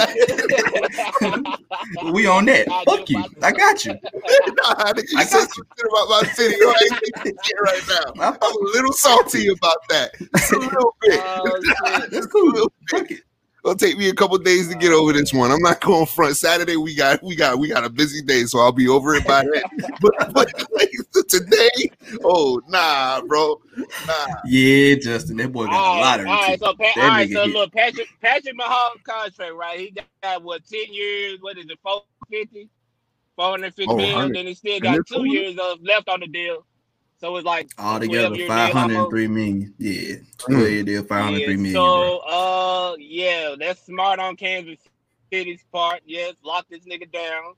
We on that. Fuck you. I got you. I got you. About my city right now. I'm a little salty about that. Just a little bit. That's cool. Fuck it. It'll take me a couple days to get over this one. I'm not going front. Saturday we got a busy day, so I'll be over it by then. But like, today, nah, bro, nah. Yeah, Justin, that boy got a lottery. All right, so look, Patrick Mahomes contract, right? He got what 10 years? What is it? 450 million. Then he still got 2 years left on the deal. So it's like altogether 503 million. Yeah, 2-year deal, 503 million. So, that's smart on Kansas City's part. Yes, lock this nigga down.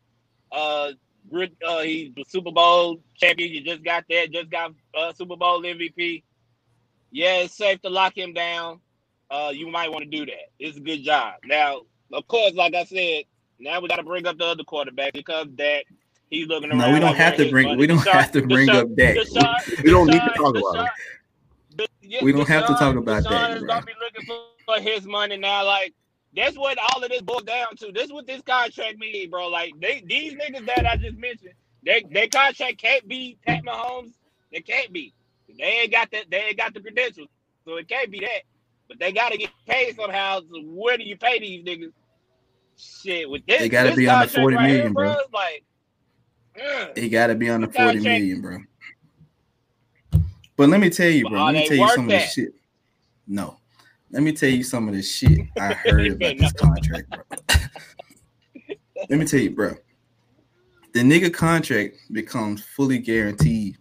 He's the Super Bowl champion. You just got that. Just got Super Bowl MVP. Yeah, it's safe to lock him down. You might want to do that. It's a good job. Now, of course, like I said, now we got to bring up the other quarterback because Dak. He's looking around. No, we don't have to bring. We don't have to bring up Dak. We don't need to talk about it. We don't have to talk about that. Deshaun is gonna be looking for his money now. Like that's what all of this boils down to. This is what this contract means, bro. Like these niggas that I just mentioned, their contract can't be Pat Mahomes. They can't be. They ain't got that. They ain't got the credentials, so it can't be that. But they gotta get paid somehow. So where do you pay these niggas? Shit, with this, they gotta be under 40 million, here, bro. Like. He gotta be under 40 million, bro. But let me tell you, bro. Let me tell you some of this shit. No. Let me tell you some of this shit I heard about this contract, bro. Let me tell you, bro. The nigga contract becomes fully guaranteed.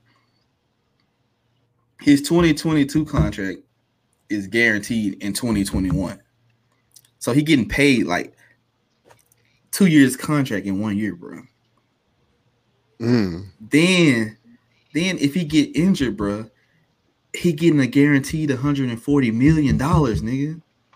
His 2022 contract is guaranteed in 2021. So he getting paid like 2 years contract in 1 year, bro. Then if he get injured, bro, he getting a guaranteed $140 million, nigga.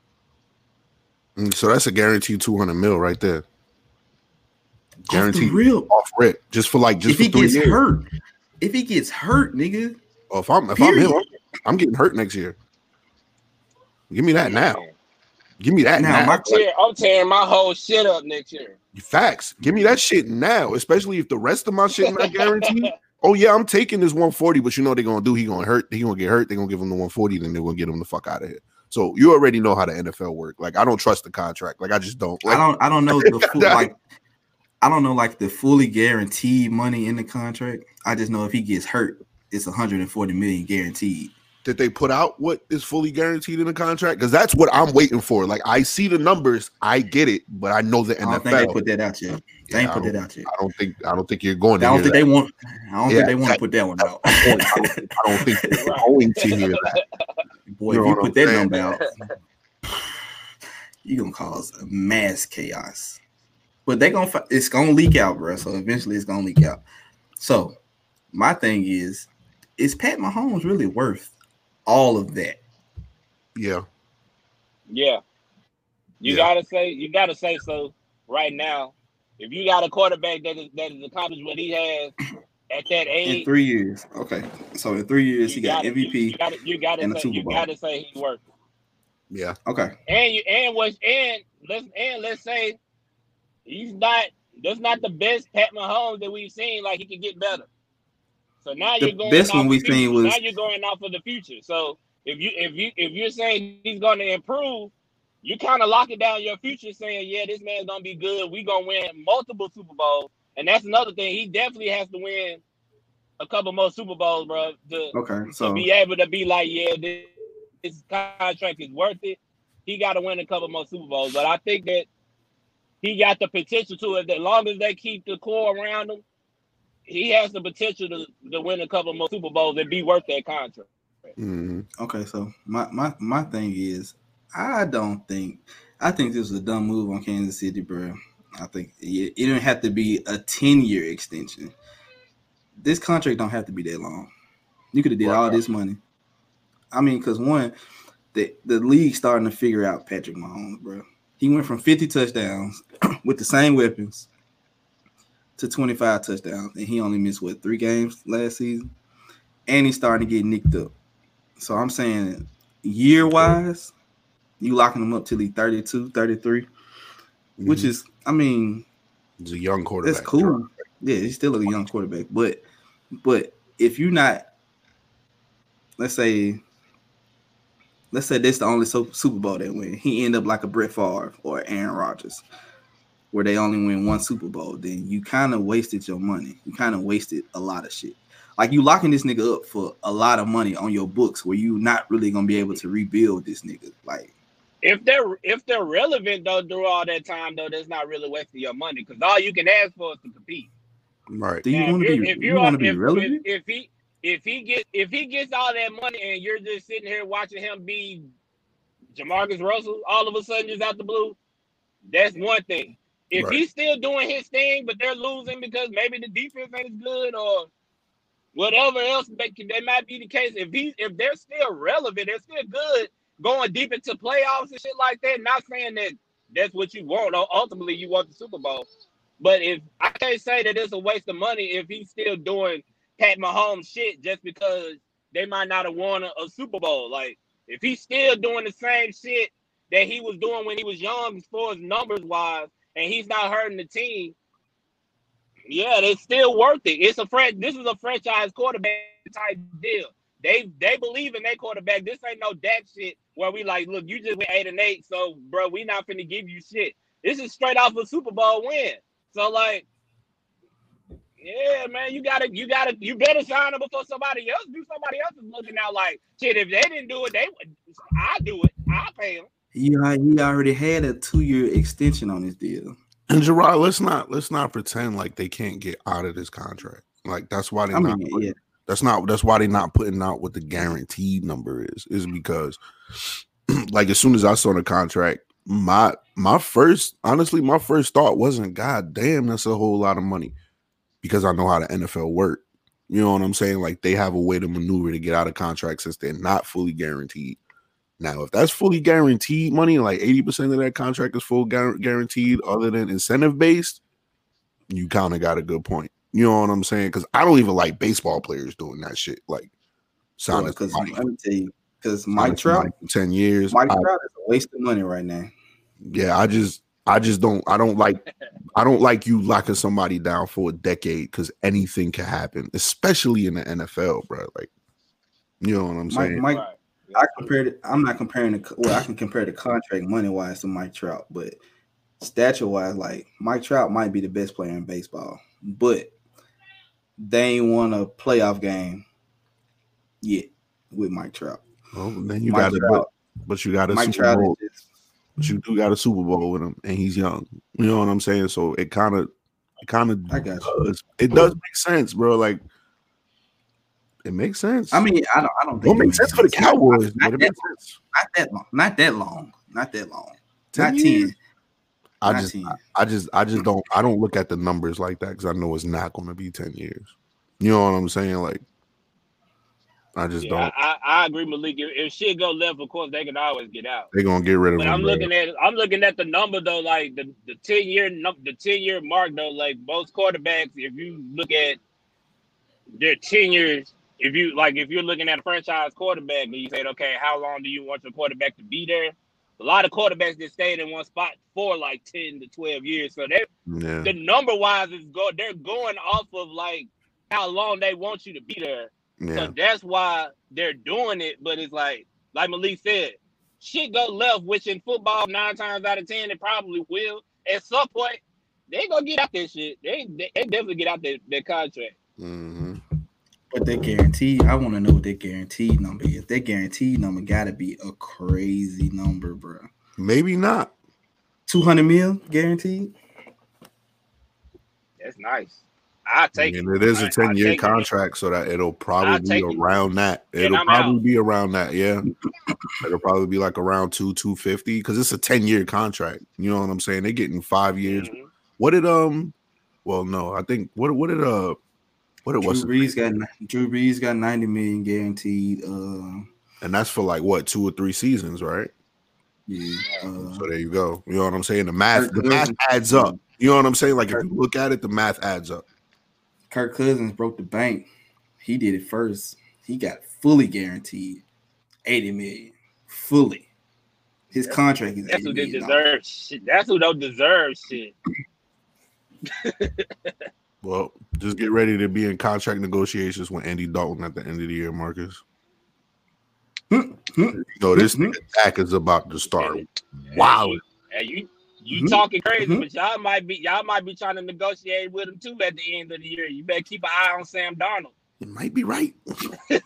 So that's a guaranteed 200 mil right there. Guaranteed real off rip, just for like if he gets hurt. If he gets hurt, nigga. Oh, if I'm him, I'm getting hurt next year. Give me that now. Give me that now. I'm tearing my whole shit up next year. Facts. Give me that shit now, especially if the rest of my shit not guaranteed. Oh yeah, I'm taking this 140, but you know what they're gonna do? He gonna get hurt. They're gonna give him the 140, then they're gonna get him the fuck out of here. So you already know how the NFL work. Like, I don't trust the contract. Like, I just don't. Like, I don't know the full, I don't know like the fully guaranteed money in the contract. I just know if he gets hurt, it's 140 million guaranteed. Did they put out what is fully guaranteed in the contract? Because that's what I'm waiting for. Like, I see the numbers, I get it, but I know the NFL. I don't think they put that out yet. They ain't put that out yet. I don't think you're going to. I don't think that. they want. I don't think they want to put that one out. I don't think they're going to hear that. Boy, if you put that number out, you're gonna cause mass chaos. But it's gonna leak out, bro. So eventually, it's gonna leak out. So my thing is Pat Mahomes really worth all of that? Yeah. You gotta say so right now. If you got a quarterback that has accomplished what he has at that age in 3 years, okay. So in 3 years, he got MVP. You gotta and say, a Super Bowl. You gotta say he's worth it. Yeah. Okay. Let's say he's not. That's not the best Pat Mahomes that we've seen. Like, he can get better. So now The you're going. best one we've seen was now you're going off of the future. So if you're saying he's going to improve, you kind of locking down your future, saying, yeah, this man's gonna be good. We're gonna win multiple Super Bowls, and that's another thing. He definitely has to win a couple more Super Bowls, bro. To be able to be like, yeah, this contract is worth it. He got to win a couple more Super Bowls, but I think that he got the potential to it. As long as they keep the core around him, he has the potential to win a couple more Super Bowls and be worth that contract. Mm-hmm. Okay, so my thing is, I think this was a dumb move on Kansas City, bro. I think it didn't have to be a 10-year extension. This contract don't have to be that long. You could have did all this money. I mean, because one, the league starting to figure out Patrick Mahomes, bro. He went from 50 touchdowns with the same weapons to 25 touchdowns, and he only missed 3 games last season, and he's starting to get nicked up. So I'm saying, year-wise, you locking him up till he's 32, 33, which is, I mean, he's a young quarterback. That's cool. Yeah, he's still a young quarterback. But if you're not, let's say that's the only Super Bowl they win. He end up like a Brett Favre or Aaron Rodgers, where they only win 1 Super Bowl. Then you kind of wasted your money. You kind of wasted a lot of shit. Like, you locking this nigga up for a lot of money on your books, where you not really gonna be able to rebuild this nigga. Like, if they're relevant though through all that time though, that's not really wasting your money, because all you can ask for is to compete. Right. Do you want to be relevant? If he gets all that money and you're just sitting here watching him be Jamarcus Russell all of a sudden just out the blue, that's one thing. If he's still doing his thing, but they're losing because maybe the defense ain't as good or whatever else that might be the case, if they're still relevant, they're still good, going deep into playoffs and shit like that. Not saying that that's what you want. Ultimately, you want the Super Bowl. But if I can't say that it's a waste of money if he's still doing Pat Mahomes shit just because they might not have won a Super Bowl. Like, if he's still doing the same shit that he was doing when he was young as far as numbers wise, and he's not hurting the team, yeah, it's still worth it. This is a franchise quarterback type deal. They believe in their quarterback. This ain't no Dak shit where we like, look, you just went 8-8, so bro, we not finna give you shit. This is straight off a Super Bowl win. So like, yeah, man, you better sign him before somebody else do. Somebody else is looking out like, shit, if they didn't do it, I do it. I'll pay him. He already had a 2-year extension on his deal. And Gerard, let's not pretend like they can't get out of this contract. Like, that's why that's why they're not putting out what the guaranteed number is because like, as soon as I saw the contract, my first thought wasn't, God damn, that's a whole lot of money, because I know how the NFL work. You know what I'm saying? Like, they have a way to maneuver to get out of contracts since they're not fully guaranteed. Now, if that's fully guaranteed money, like 80% of that contract is full guaranteed other than incentive-based, you kind of got a good point. You know what I'm saying? Because I don't even like baseball players doing that shit. Like, signing somebody. Let me tell you, because Mike Trout, 10 years. Mike Trout is a waste of money right now. Yeah, I don't like you locking somebody down for a decade, because anything can happen, especially in the NFL, bro. Like, you know what I'm saying? I'm not comparing the. Well, I can compare the contract money wise to Mike Trout, but stature wise, like Mike Trout might be the best player in baseball, but they ain't won a playoff game yet with Mike Trout. Well, then you got it, but you got a Mike Super Trout Bowl. is just, But you do got a Super Bowl with him, and he's young. You know what I'm saying? So it kind of, I got you. It does make sense, bro. Like it makes sense. I mean, I don't think it makes sense for the Cowboys. Not But it makes sense. Not that long. Not 10. I just don't look at the numbers like that because I know it's not going to be 10 years. You know what I'm saying? Like I just don't. I agree, Malik. If shit go left, of course they can always get out. They're gonna get rid of but him. I'm looking at the number though, like the 10-year mark though. Like most quarterbacks, if you look at their tenures, if you're looking at a franchise quarterback and you said, okay, how long do you want your quarterback to be there? A lot of quarterbacks that stayed in one spot for like 10 to 12 years. So the number wise they're going off of like how long they want you to be there. Yeah. So that's why they're doing it. But it's like Malik said, shit go left, which in football 9 times out of 10 it probably will. At some point, they gonna get out this shit. They definitely get out their contract. Mm-hmm. But they guaranteed. I want to know what their guaranteed number is. Their guaranteed number got to be a crazy number, bro. Maybe not. 200 mil guaranteed. That's nice. I take it. It is a 10-year contract, so that it'll probably be around that. It'll probably be around that, yeah. It'll probably be like around 250 because it's a 10-year contract. You know what I'm saying? They're getting 5 years. Mm-hmm. What did Well, no, I think what it was. Drew Brees got 90 million guaranteed. And that's for like what 2 or 3 seasons, right? Yeah. So there you go. You know what I'm saying? The math adds up. You know what I'm saying? Like if you look at it, the math adds up. Kirk Cousins broke the bank. He did it first. He got fully guaranteed 80 million. Fully. His contract is. That's who they deserve shit. That's who don't deserve shit. Well, just get ready to be in contract negotiations with Andy Dalton at the end of the year, Marcus. This attack is about to start. Wow. You talking crazy, but y'all might be trying to negotiate with him too at the end of the year. You better keep an eye on Sam Darnold. You might be right. we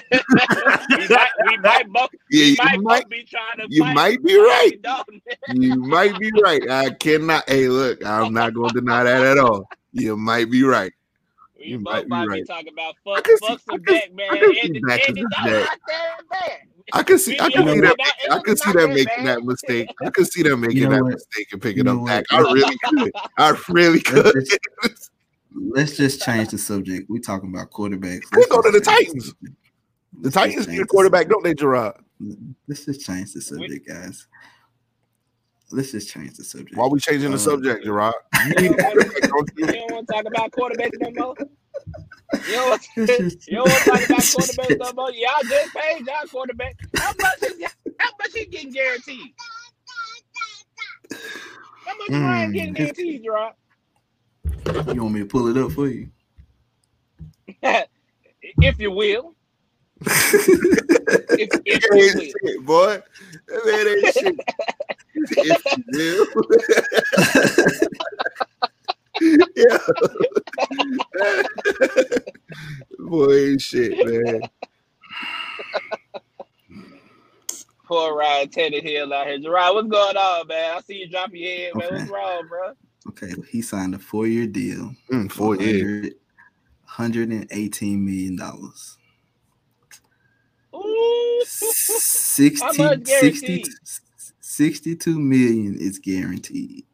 might both be trying to. You might be right. You might be right. I cannot. Hey, look, I'm not going to deny that at all. You might be right. You both might be talking about fuck some Dak, man. I can see them making that mistake. I could see them making that mistake and picking up Dak. I really could. Let's just change the subject. We're talking about quarterbacks. Let's go to the Titans. The Titans need a quarterback, don't they, Gerard? Let's just change the subject, guys. Let's just change the subject. Why are we changing the subject, Gerard? You don't want to talk about quarterbacks no more? You don't want to talk about quarterbacks no more? Y'all just paid y'all quarterback. How much he getting guaranteed? How much Ryan getting guaranteed, Gerard? You want me to pull it up for you? If you will. if you will. Shit, boy. That ain't shit. If you will. Yeah. Boy, shit, man. Poor Ryan Tannehill out here. Gerard, what's going on, man? I see you drop your head, man. What's wrong, bro? Okay, he signed a 4-year deal. 4 years. $118 million. Ooh. 62 million is guaranteed.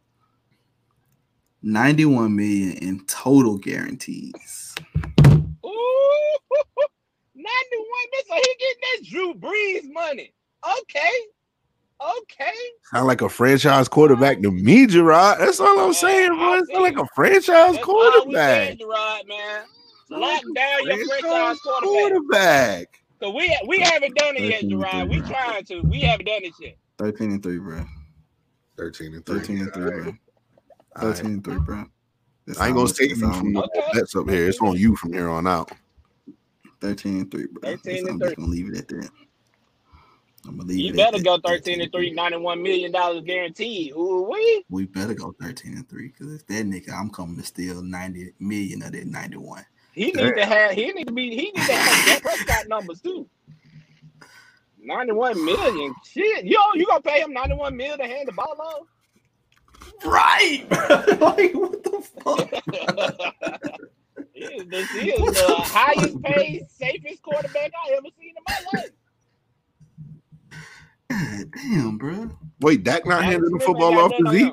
91 million in total guarantees. Ooh, 91 million. So he getting that Drew Brees money. Okay. Sound like a franchise quarterback to me, Gerard. That's all I'm saying, bro. It sound like a franchise quarterback. Gerard, man. Lock down your franchise quarterback. So we haven't done it yet, Gerard. We trying to. We haven't done it yet. 13-3, bro. 13-3, bro. 13-3, bro. I ain't gonna take you from the bets up here. It's on you from here on out. 13-3, bro. I'm just gonna leave it at that. I'm gonna leave You it better at go that, 13-3, $91 million guaranteed. Ooh-wee. We better go 13-3 because if that nigga, I'm coming to steal 90 million of that 91. He need to have Dak Prescott numbers too. 91 million. Shit. You gonna pay him 91 million to hand the ball off? Right. Like, what the fuck? This is the highest paid, safest quarterback I ever seen in my life. God damn, bro. Wait, Dak not Alex handing the Smith football ain't got off nothing to on Zeke? him.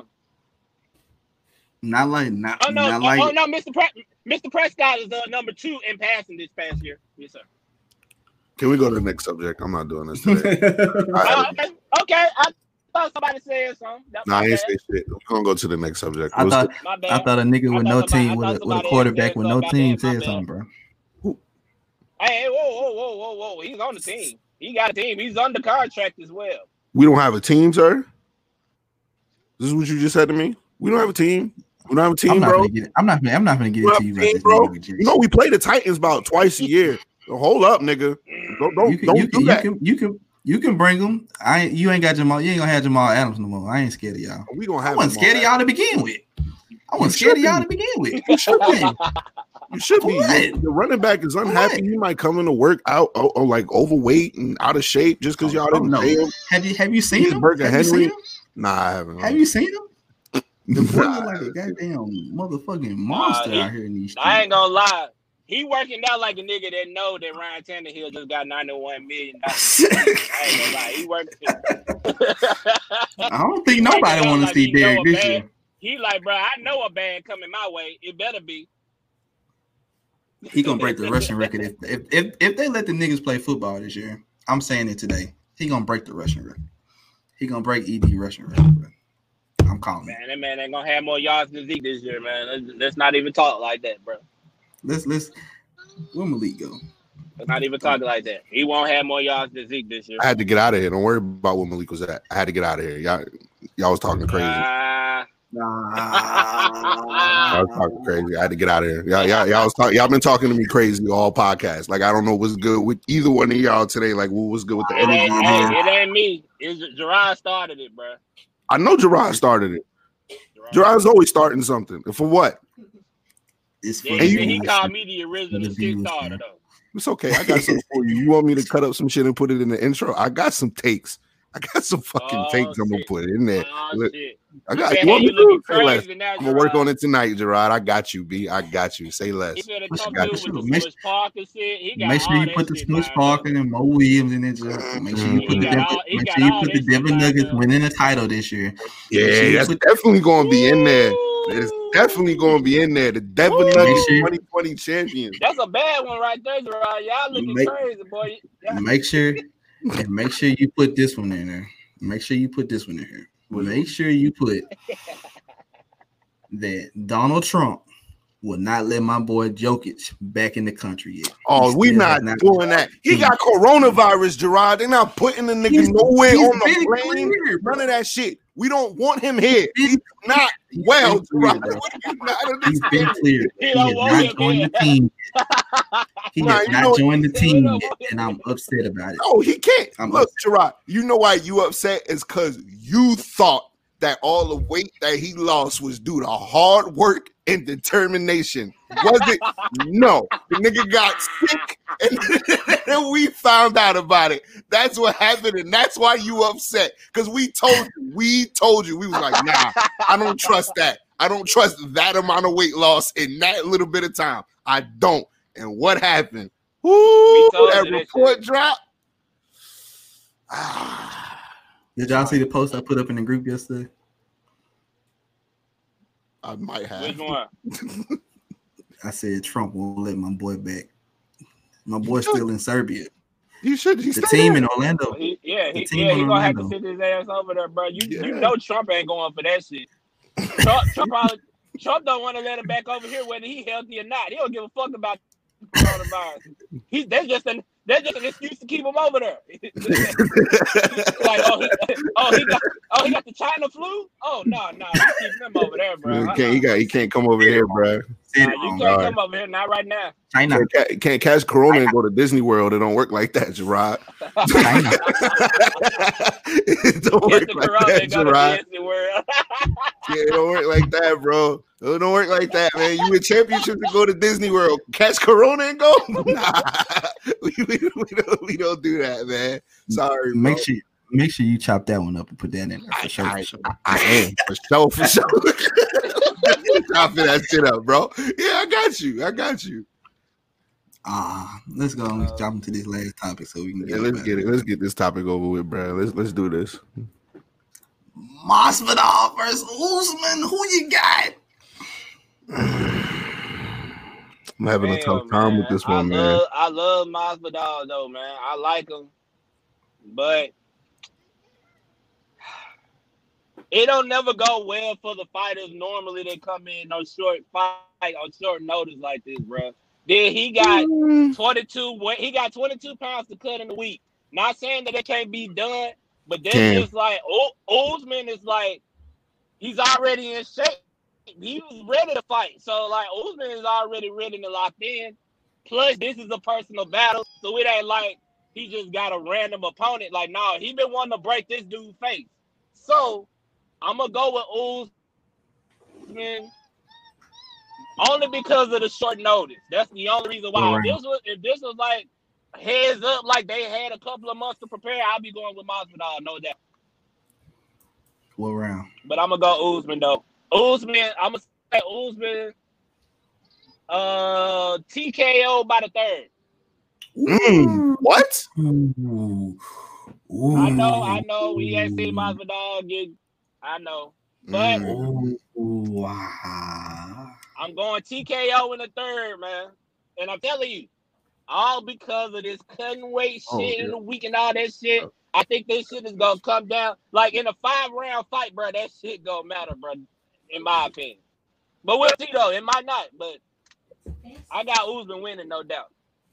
Not like Mr. Prescott is number 2 in passing this past year. Yes, sir. Can we go to the next subject? I'm not doing this today. Okay. I thought somebody said something. Nah, I ain't say shit. We're gonna go to the next subject. I thought My bad. I thought a nigga with no team with a somebody quarterback said with no something team about that. said something, bro. Hey, whoa. He's on the team. He got a team. He's on the contract as well. We don't have a team, sir. This is what you just said to me. We don't have a team. We don't have a team, bro. I'm not gonna get We it don't to you, have a team, bro. You know we play the Titans about twice a year. So hold up, nigga. Don't do that. You can bring them. You ain't got Jamal. You ain't gonna have Jamal Adams no more. I ain't scared of y'all. We gonna have. I wasn't scared of y'all to begin with. You should be. The running back is unhappy. He might come into work out like overweight and out of shape just because y'all didn't pay him. Have you seen him? Burger Henry? Nah, I haven't. Have you seen him? The boy look like a goddamn motherfucking monster out here in these streets. I ain't gonna lie. He working out like a nigga that know that Ryan Tannehill just got $91 million. I ain't gonna lie. He working. I don't think nobody want to see Derek this year. He like, bro, I know a bag coming my way. It better be. He gonna break the rushing record if they let the niggas play football this year. I'm saying it today. He gonna break the rushing record. He gonna break ED rushing record, bro. I'm calling. Man, that man ain't gonna have more yards than Zeke this year, man. Let's not even talk like that, bro. Let's where Malik go? Let's not even talk like that. He won't have more yards than Zeke this year. I had to get out of here. Don't worry about where Malik was at. I had to get out of here. Y'all was talking crazy. I was talking crazy. I had to get out of here. Y'all been talking to me crazy all podcast. Like I don't know what's good with either one of y'all today. Like what was good with the energy? It ain't me. Gerard started it, bro. I know Gerard started it. Gerard's always starting something. For what? He called me the original shit starter, though. It's okay. I got something for you. You want me to cut up some shit and put it in the intro? I got some takes. I got some fucking takes I'm gonna put in there. Shit. I got you. Want me to say less? I'm gonna work on it tonight, Gerard. I got you, B. I got you. Say less. Make sure you put the Smush Parker and Mo Williams in it. Make sure you put the Denver Nuggets winning the title this year. Yeah, that's definitely gonna be in there. It's definitely going to be in there. The Denver Nuggets 2020 champions. That's a bad one right there, Gerard. Y'all looking crazy, boy. Make sure you put this one in there. Make sure you put this one in here. Make sure you put that Donald Trump will not let my boy Jokic back in the country yet. Oh, we not doing that. He got coronavirus, Gerard. They're not putting the nigga nowhere on the plane. None of that shit. We don't want him here. He's not well, Gerard. He's been cleared. He has not joined the team. He has not joined the team yet, and I'm upset about it. No, he can't. Look, Gerard, you know why you upset is because you thought that all the weight that he lost was due to hard work and determination. Was it? No. The nigga got sick and we found out about it. That's what happened, and that's why you upset. Because we told you. We was like, nah, I don't trust that. I don't trust that amount of weight loss in that little bit of time. I don't. And what happened? Woo, that report dropped. Did y'all see the post I put up in the group yesterday? I might have. Which one? I said Trump won't let my boy back. My boy's still in Serbia. You should. The team in Orlando. He's gonna have to sit his ass over there, bro. You know Trump ain't going for that shit. Trump don't want to let him back over here whether he healthy or not. He don't give a fuck about coronavirus. That's just an excuse to keep him over there. Like, he got the China flu. Oh no, we keep him over there, bro. He can't come over here, bro. You can't come over here, not right now. China can't catch corona and go to Disney World. It don't work like that, Gerard. China. It don't work like that, Gerard. World. Yeah, it don't work like that, bro. It don't work like that, man. You win championship to go to Disney World, catch Corona and go. Nah, we don't do that, man. Sorry, bro. Make sure you chop that one up and put that in there for sure. I am for sure. Chopping that shit up, bro. Yeah, I got you. Let's go and jump into this last topic so we can get it. Let's get this topic over with, bro. Let's do this. Masvidal versus Usman. Who you got? I'm having a tough time with this one, man. I love Masvidal though, man. I like him, but it don't never go well for the fighters. Normally, they come in on short notice like this, bro. Then he got 22. He got 22 pounds to cut in a week. Not saying that it can't be done, but then it's like Usman is like he's already in shape. He was ready to fight, so like Usman is already ready to lock in. Plus, this is a personal battle, so it ain't like he just got a random opponent. Like, no, he been wanting to break this dude's face. So I'm gonna go with Usman only because of the short notice. That's the only reason why. Right. If this was like heads up, like they had a couple of months to prepare, I'll be going with Masvidal, no doubt. What round? But I'm gonna go Usman though. Usman, I'm gonna say Usman. TKO by the third. What? Ooh. I know. We ain't seen Masvidal get. I know, but I'm going TKO in the third, man. And I'm telling you, all because of this cutting weight shit in the week and all that shit. I think this shit is gonna come down. Like in a 5-round fight, bro. That shit gonna matter, bro. In my opinion. But we'll see though. It might not. But I got Usman winning, no doubt.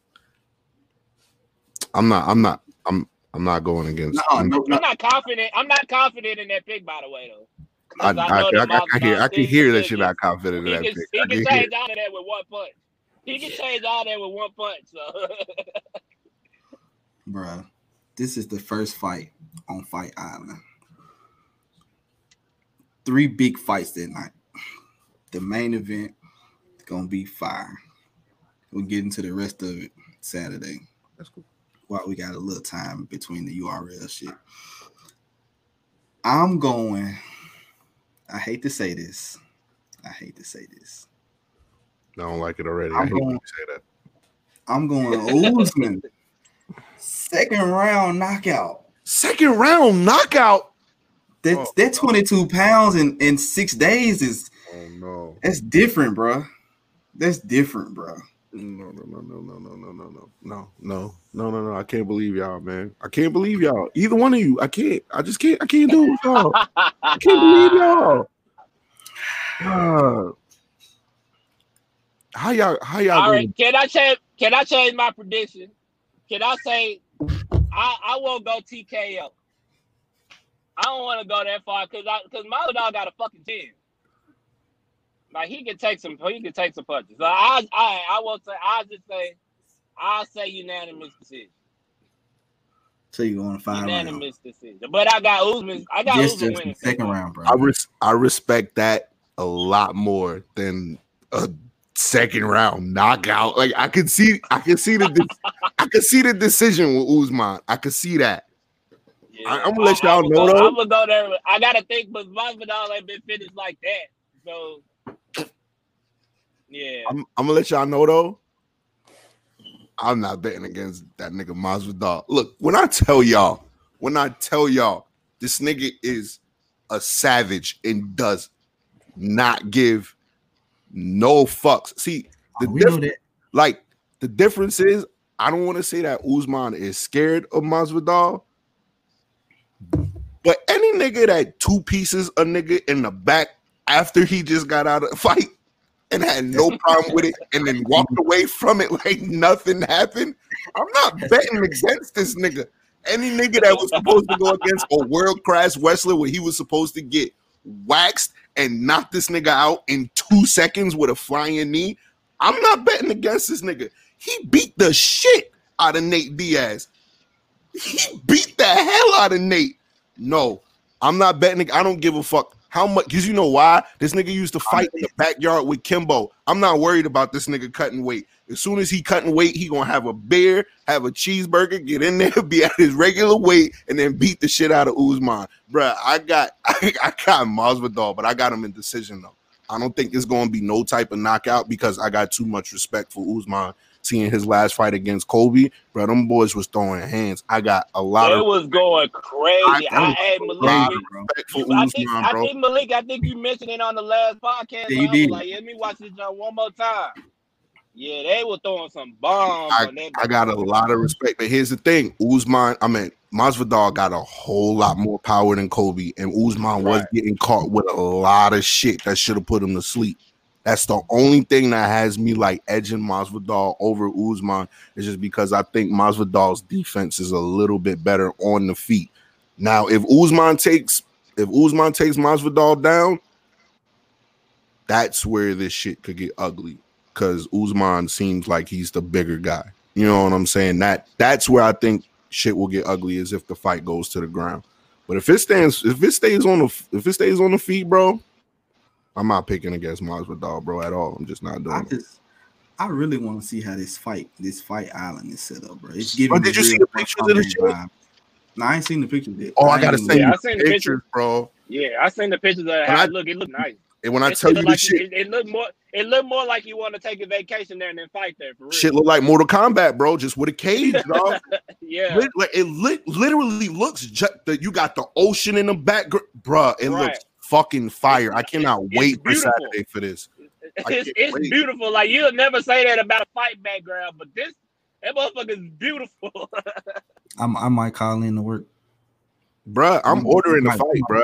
I'm not going against. I'm not confident. I'm not confident in that pick, by the way, though. I can hear that you're not confident in that pick. He can change all of that with one punch. He can change all that with one punch. So, bruh, this is the first fight on Fight Island. 3 big fights that night. The main event is gonna be fire. We'll get into the rest of it Saturday. That's cool. While we got a little time between the URL shit. I'm going. I hate to say this. I don't like it already. I hate when you say that. I'm going Usman. Second round knockout. That 22 pounds in 6 days is. Oh no. That's different, bro. No. I can't believe y'all, man. I can't believe y'all. Either one of you. I can't do it with y'all. I can't believe y'all. How y'all all right, can I change my prediction? Can I say I won't go TKO? I don't want to go that far because Masvidal got a fucking 10. Like he can take some punches. So I will say I'll say unanimous decision. So you going to 5 unanimous decision. But I got Usman. Usman winning second round, bro. I respect that a lot more than a second round knockout. Like I could see the decision with Usman. I could see that. Yeah, I'm gonna let y'all know though. I'm gonna go there. I gotta think, but Masvidal ain't been finished like that. So yeah, I'm gonna let y'all know though. I'm not betting against that nigga Masvidal. Look, when I tell y'all, this nigga is a savage and does not give no fucks. See, the difference is I don't want to say that Usman is scared of Masvidal, but any nigga that 2 pieces a nigga in the back after he just got out of the fight and had no problem with it and then walked away from it like nothing happened, I'm not betting against this nigga. Any nigga that was supposed to go against a world-class wrestler where he was supposed to get waxed and knock this nigga out in 2 seconds with a flying knee, I'm not betting against this nigga. He beat the shit out of Nate Diaz. He beat the hell out of Nate. No, I'm not betting. I don't give a fuck how much. Because you know why? This nigga used to fight in the backyard with Kimbo. I'm not worried about this nigga cutting weight. As soon as he cutting weight, he gonna have a beer, have a cheeseburger, get in there, be at his regular weight, and then beat the shit out of Usman. Bruh, I got Masvidal, but I got him in decision though. I don't think it's gonna be no type of knockout because I got too much respect for Usman. Seeing his last fight against Kobe, bro, them boys was throwing hands. I got a lot of. It was going crazy. I think you mentioned it on the last podcast. Yeah, you did. Like, let me watch this one more time. Yeah, they were throwing some bombs on that. I got a lot of respect, but here's the thing: Masvidal got a whole lot more power than Kobe, and Usman was getting caught with a lot of shit that should have put him to sleep. That's the only thing that has me like edging Masvidal over Usman is just because I think Masvidal's defense is a little bit better on the feet. Now, if Usman takes Masvidal down, that's where this shit could get ugly. Because Usman seems like he's the bigger guy. You know what I'm saying? That's where I think shit will get ugly is if the fight goes to the ground. But if it stays on the feet, bro, I'm not picking against Masvidal, bro, at all. I'm just not doing it. I really want to see how this fight island is set up, bro. It's giving. Did you see the pictures of the shit? No, I ain't seen the pictures yet. Oh, I gotta say, I seen the pictures, bro. Yeah, I seen the pictures of how it looked. It looked nice. And when I tell you this shit, it looked more like you want to take a vacation there and then fight there for real. Shit look like Mortal Kombat, bro, just with a cage, dog. Yeah, it literally looks just that you got the ocean in the background, bro. It looks fucking fire. I cannot wait for Saturday for this. It's beautiful. Like you'll never say that about a fight background, but that motherfucker is beautiful. I might call in to work, bro. I'm ordering the fight, bro.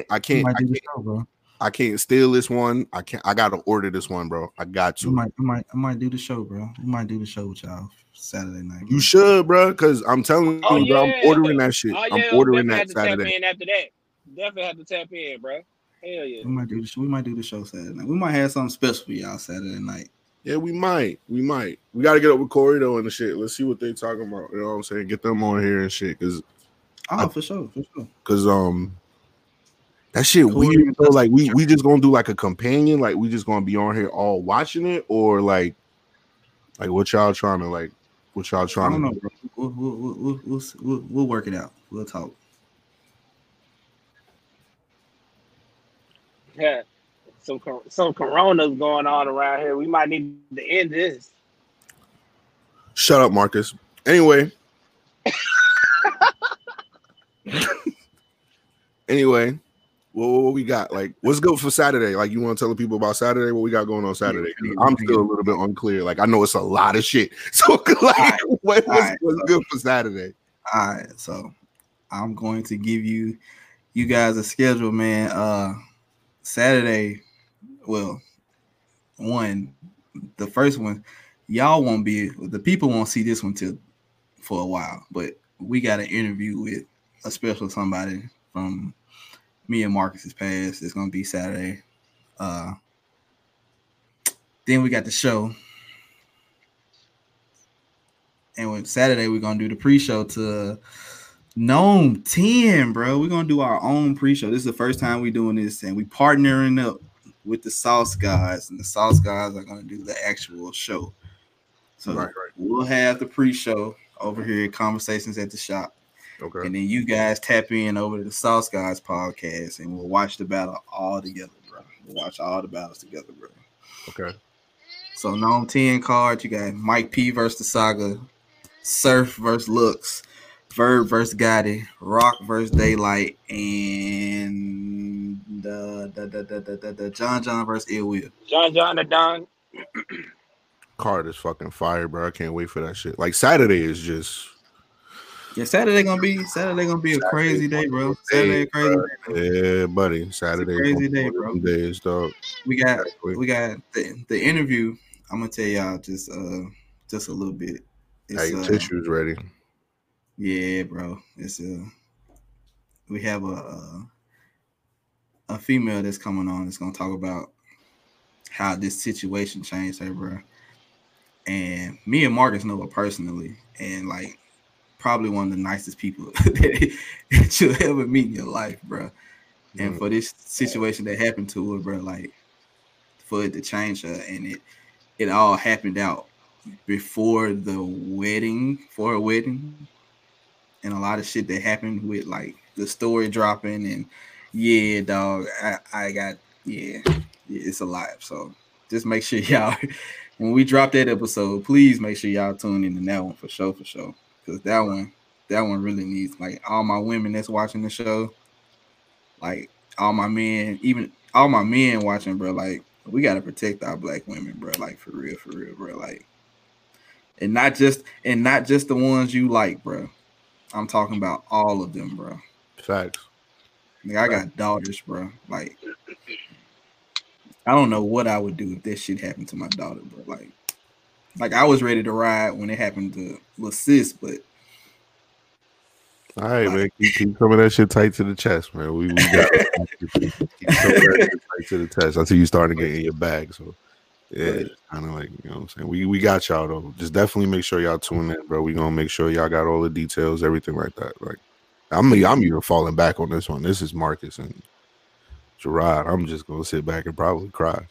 I can't steal this one. I gotta order this one, bro. I got to. I might do the show, bro. We might do the show with y'all Saturday night. You should, bro, because I'm telling you, bro, I'm ordering that shit. I'm ordering that Saturday. After that, definitely have to tap in, bro. Hell yeah. We might do the show Saturday night. We might have something special for y'all Saturday night. Yeah, we might. We got to get up with Corey though and the shit. Let's see what they talking about. You know what I'm saying? Get them on here and shit. For sure. Because that shit weird though. Like we just gonna do like a companion. Like we just gonna be on here all watching it, or like what y'all trying to like? What y'all trying to? I don't know, bro. We'll work it out. We'll talk. Yeah, some coronas going on around here. We might need to end this. Shut up, Marcus. Anyway. What we got? Like, what's good for Saturday? Like, you want to tell the people about Saturday? What we got going on Saturday? I'm still a little bit unclear. Like, I know it's a lot of shit. So, like, what's good for Saturday? All right, so I'm going to give you guys a schedule, man. Saturday, well, the first one, y'all won't be, the people won't see this one for a while, but we got an interview with a special somebody from me and Marcus's past. It's gonna be Saturday. Then we got the show, and with Saturday we're gonna do the pre-show to Gnome 10, bro. We're gonna do our own pre-show. This is the first time we're doing this, and we partnering up with the Sauce Guys, and the Sauce Guys are gonna do the actual show. So we'll have the pre-show over here at Conversations at the Shop. Okay. And then you guys tap in over to the Sauce Guys podcast, and we'll watch the battle all together, bro. We'll watch all the battles together, bro. Okay. So Gnome 10 card, you got Mike P versus the Saga, Surf versus Looks, Verb versus Gotti, Rock versus Daylight, and the John versus Ill Will. John the Don. Card is fucking fire, bro. I can't wait for that shit. Like Saturday is just. Yeah, Saturday gonna be a crazy day, bro. Saturday crazy day. Yeah, buddy. Saturday crazy day, bro. Days, dog. We got the interview. I'm gonna tell y'all just a little bit. Your tissues ready. Yeah, bro. We have a female that's coming on that's gonna talk about how this situation changed her, bro. And me and Marcus know her personally, and like probably one of the nicest people that you'll ever meet in your life, bro. And for this situation that happened to her, bro, like for it to change her, and it all happened out before the wedding, for her wedding, and a lot of shit that happened with like the story dropping, and yeah, dog, I got it's a lot. So just make sure y'all, when we drop that episode, please make sure y'all tune in to that one for sure, because that one really needs, like, all my women that's watching the show, like all my men, even all my men watching, bro, like we gotta protect our black women, bro, like for real, bro, like, and not just the ones you like, bro. I'm talking about all of them, bro. Facts. Like, I got daughters, bro. Like, I don't know what I would do if this shit happened to my daughter, bro. Like I was ready to ride when it happened to Lil Sis, but all right, man. Keep some of that shit tight to the chest, man. We got keep some of that shit tight to the chest until you start to get in your bag. So yeah, it's kind of like, you know what I'm saying. We got y'all though. Just definitely make sure y'all tune in, bro. We gonna make sure y'all got all the details, everything like that. Like I'm even falling back on this one. This is Marcus and Gerard. I'm just gonna sit back and probably cry.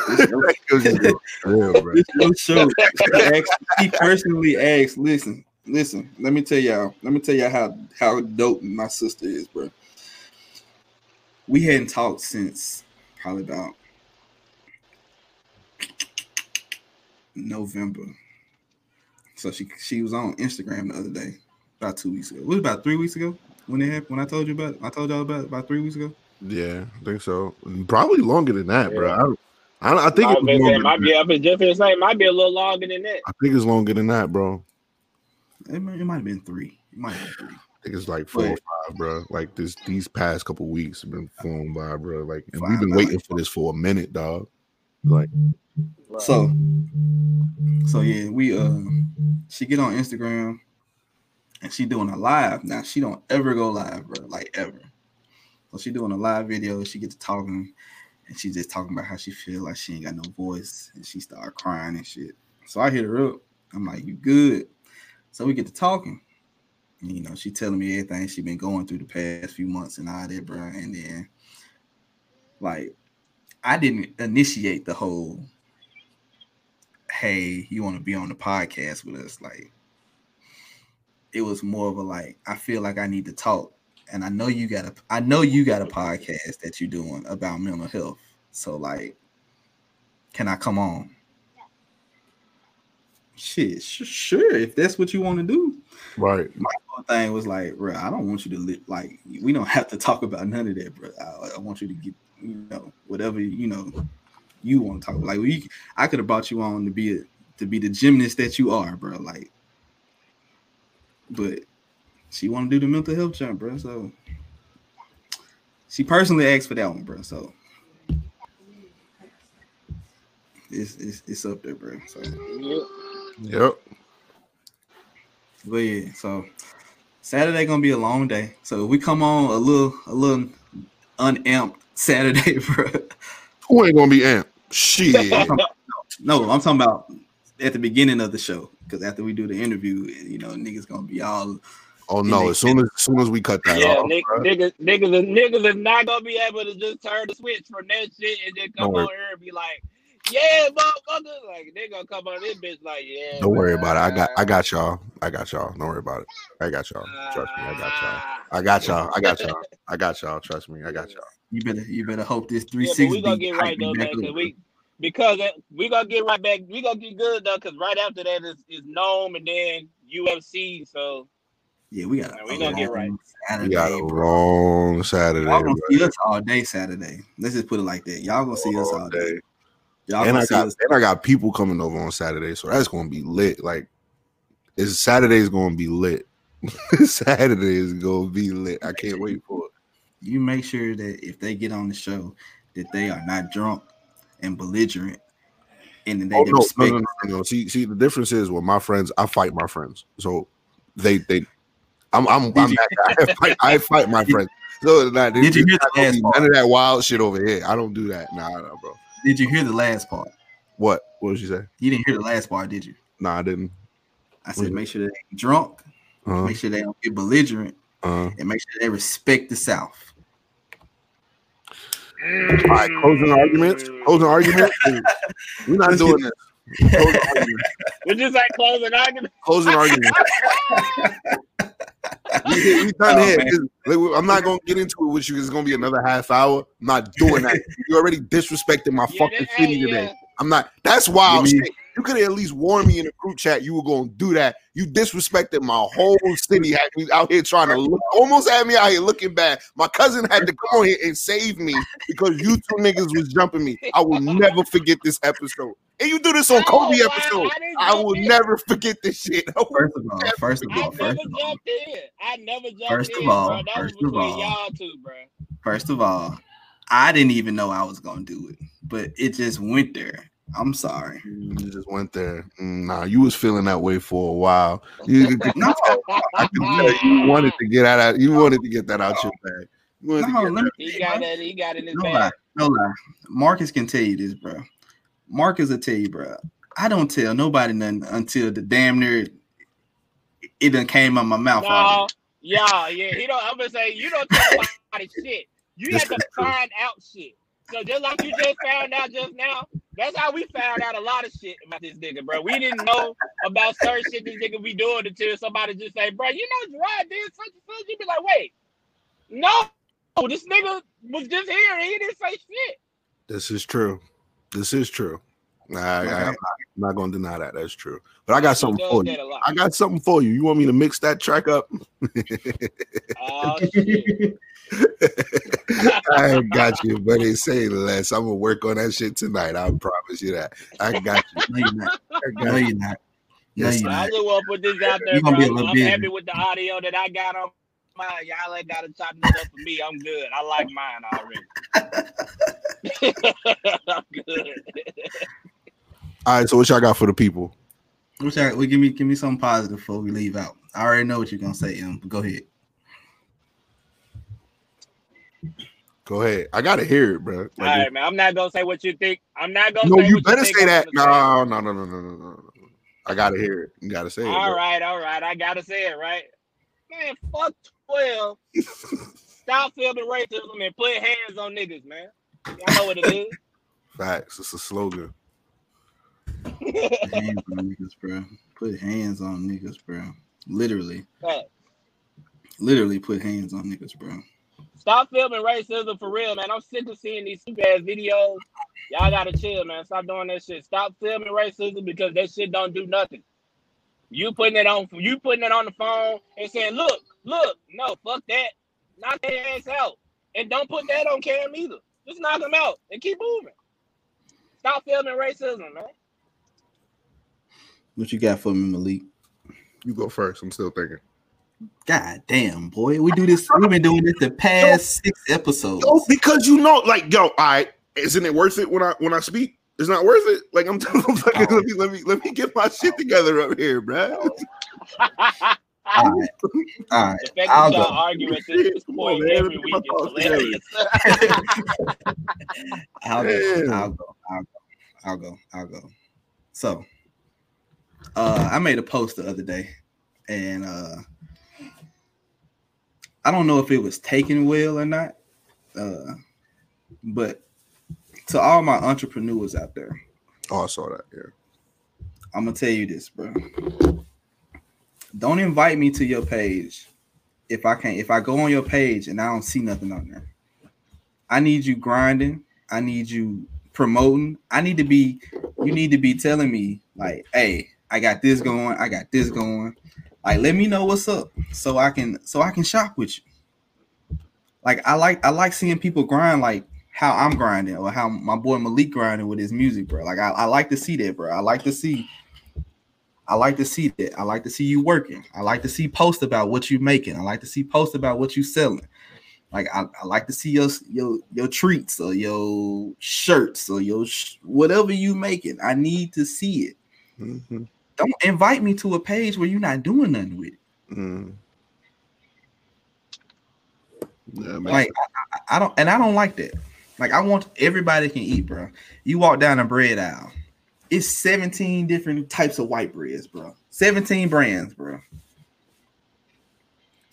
Real, bro. No show. He personally asked, listen, let me tell y'all how dope my sister is, bro. We hadn't talked since probably about November. So she was on Instagram the other day, about 2 weeks ago. It was about 3 weeks ago when it happened. When I told y'all about it about 3 weeks ago. Yeah, I think so. Probably longer than that, bro. I think it might be up in different. It might be a little longer than that. I think it's longer than that, bro. It might have been 3. It might have been 3. I think it's like 4 or 5, bro. Like these past couple weeks have been flown by, bro. Like, and we've been waiting for this for a minute, dog. Like, so yeah, we she get on Instagram and she doing a live. Now she don't ever go live, bro, like ever. So she doing a live video. She gets to talking, and she just talking about how she feel like she ain't got no voice, and she start crying and shit. So I hit her up. I'm like, "You good?" So we get to talking. And, you know, she telling me everything she been going through the past few months and all that, bro. And then, like, I didn't initiate the whole, "Hey, you want to be on the podcast with us?" Like, it was more of a like, I feel like I need to talk. And I know you got a podcast that you're doing about mental health. So, like, can I come on? Shit, sure. If that's what you want to do, right. My whole thing was like, bro, I don't want you to like. We don't have to talk about none of that, bro. I want you to get, you know, whatever you want to talk about. Like, I could have brought you on to be the gymnast that you are, bro. Like, but she want to do the mental health jump, bro. So she personally asked for that one, bro. So it's up there, bro. So yep. But yeah, so Saturday gonna be a long day. So if we come on a little unamped Saturday, bro. Who ain't gonna be amped? Shit. No, I'm talking about at the beginning of the show, because after we do the interview, you know, niggas gonna be all. Oh no! As soon as we cut that off, niggas is not gonna be able to just turn the switch from that shit and then come on here and be like, "Yeah, motherfucker!" Like, they gonna come on this bitch like, "Yeah." Don't worry about it. I got y'all. Don't worry about it. I got y'all. Trust me. I got y'all. Trust me. I got y'all. You better hope this 360. We gonna get right though, man. Because we gonna get right back. We gonna get good though, because right after that is Gnome and then UFC. So. Yeah, we gonna get right. Saturday, we got a long Saturday. Y'all gonna see us all day Saturday. Let's just put it like that. Y'all gonna see us all day. I got people coming over on Saturday, so that's gonna be lit. Like, Saturday's gonna be lit. Saturday is gonna be lit. I can't wait for it. You make sure that if they get on the show, that they are not drunk and belligerent, and they respect. No. See, the difference is with my friends, I fight my friends, so they. I fight my friends. So did you hear the last part? None of that wild shit over here. I don't do that. Nah, bro. Did you hear the last part? What did she say? You didn't hear the last part, did you? Nah, I didn't. I said make sure they ain't drunk Make sure they don't get belligerent, and make sure they respect the South. All right, closing arguments. We're not doing this. We're just like closing arguments. Closing arguments. We done here. I'm not gonna get into it with you. It's gonna be another half hour. I'm not doing that. You already disrespected my fucking city today. I'm not. That's why I was saying, you could have at least warned me in the group chat you were gonna do that. You disrespected my whole city. Had me out here trying to look, almost had me out here looking bad. My cousin had to come on here and save me because you two niggas was jumping me. I will never forget this episode. And you do this on Kobe episode. I will never forget this shit. First of all, I didn't even know I was gonna do it, but it just went there. I'm sorry. You just went there. Nah, you was feeling that way for a while. I can tell you wanted to get out. You wanted to get that out your bag. He got it in his bag. No lie. Marcus can tell you this, bro. Marcus will tell you, bro. I don't tell nobody nothing until the damn near it done came out my mouth. No, yeah. He don't. I'm gonna say you don't tell nobody shit. You have to find out shit. So just like you just found out just now, that's how we found out a lot of shit about this nigga, bro. We didn't know about certain shit this nigga be doing until somebody just say, bro, you know Gerard did such and such. You be like, wait, no, this nigga was just here and he didn't say shit. This is true. I'm not gonna deny that. That's true. But I got something for you. You want me to mix that track up? Oh shit. I got you, buddy. Say less. I'm gonna work on that shit tonight. I promise you that. I got you. No, you're not. Yes, I just want to put this out there, bro. I'm happy with the audio that I got on mine. Y'all ain't gotta chop this up for me. I'm good. I like mine already. I'm good. All right, so what y'all got for the people? Give me something positive before we leave out. I already know what you're gonna say, but go ahead. Go ahead. I gotta hear it, bro. All right, man. I'm not gonna say what you think. I'm not gonna. No, say you what better you think say that. I'm No. I gotta hear it. You gotta say it. All right. I gotta say it, right? Man, fuck 12. Stop filming racism and put hands on niggas, man. Y'all know what it is. Facts. It's a slogan. Hands on niggas, bro. Put hands on niggas, bro. Literally. Facts. Literally put hands on niggas, bro. Stop filming racism for real, man. I'm sick of seeing these stupid ass videos. Y'all gotta chill, man. Stop doing that shit. Stop filming racism because that shit don't do nothing. You putting it on the phone and saying, look, no, fuck that. Knock their ass out. And don't put that on cam either. Just knock them out and keep moving. Stop filming racism, man. What you got for me, Malik? You go first. I'm still thinking. God damn, boy. We do this. We've been doing this the past 6 episodes. Yo, because you know, like, all right, isn't it worth it when I speak? It's not worth it. Like I'm let me get my shit together up here, bro. All right. I'll go. Argue at this point every week. I'll go. So, I made a post the other day, and I don't know if it was taken well or not, but to all my entrepreneurs out there. Oh, I saw that. Yeah. I'm gonna tell you this, bro. Don't invite me to your page if I go on your page and I don't see nothing on there. I need you grinding. I need you promoting. You need to be telling me like, hey, I got this going. I got this going. Like, let me know what's up so I can shop with you. Like, I like seeing people grind like how I'm grinding or how my boy Malik grinding with his music, bro. Like, I like to see that, bro. I like to see that. I like to see you working. I like to see posts about what you're making. I like to see posts about what you're selling. Like, I like to see your treats or your shirts or your whatever you making. I need to see it. Mm-hmm. Don't invite me to a page where you're not doing nothing with it. Mm-hmm. Yeah, man. Like, I don't like that. Like, I want everybody can eat, bro. You walk down a bread aisle. It's 17 different types of white breads, bro. 17 brands, bro.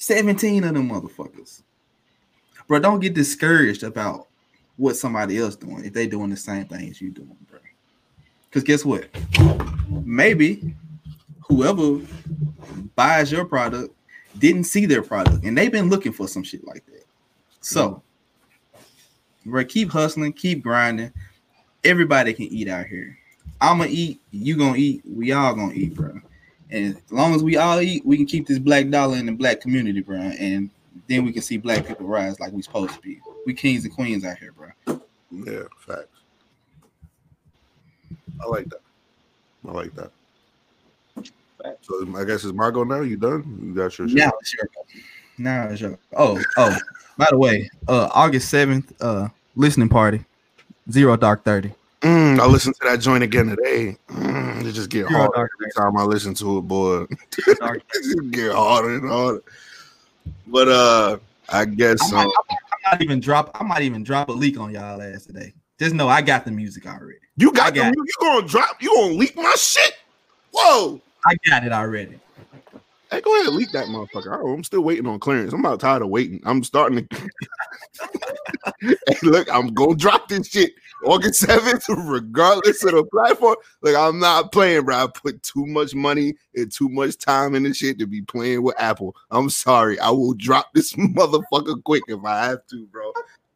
17 of them motherfuckers. Bro, don't get discouraged about what somebody else doing if they doing the same thing as you doing, bro. Because guess what? Maybe whoever buys your product didn't see their product, and they've been looking for some shit like that. So, bro, keep hustling, keep grinding. Everybody can eat out here. I'm gonna eat, you gonna eat, we all gonna eat, bro. And as long as we all eat, we can keep this black dollar in the black community, bro. And then we can see black people rise like we supposed to be. We kings and queens out here, bro. Yeah, facts. I like that. So I guess it's Margo now. You done? You got your shit? Now it's your. Oh. By the way, August 7th, listening party, 0 Dark 30. I listened to that joint again today. It just get harder every time I listen to it, boy. It just get harder and harder. But I guess I might even drop a leak on y'all ass today. Just know I got the music already. You got the music? You gonna drop? You gonna leak my shit? Whoa! I got it already. Hey, go ahead and leak that motherfucker. I'm still waiting on clearance. I'm about tired of waiting. I'm starting to. Hey, look, I'm gonna drop this shit August 7th, regardless of the platform. Like, I'm not playing, bro. I put too much money and too much time in this shit to be playing with Apple. I'm sorry. I will drop this motherfucker quick if I have to, bro.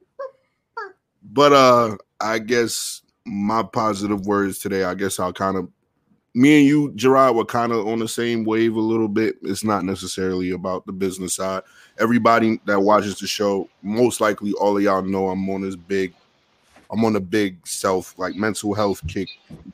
But I guess my positive words today, I guess I'll kind of, me and you, Gerard, were kind of on the same wave a little bit. It's not necessarily about the business side. Everybody that watches the show, most likely all of y'all know I'm on a big self, like mental health kick.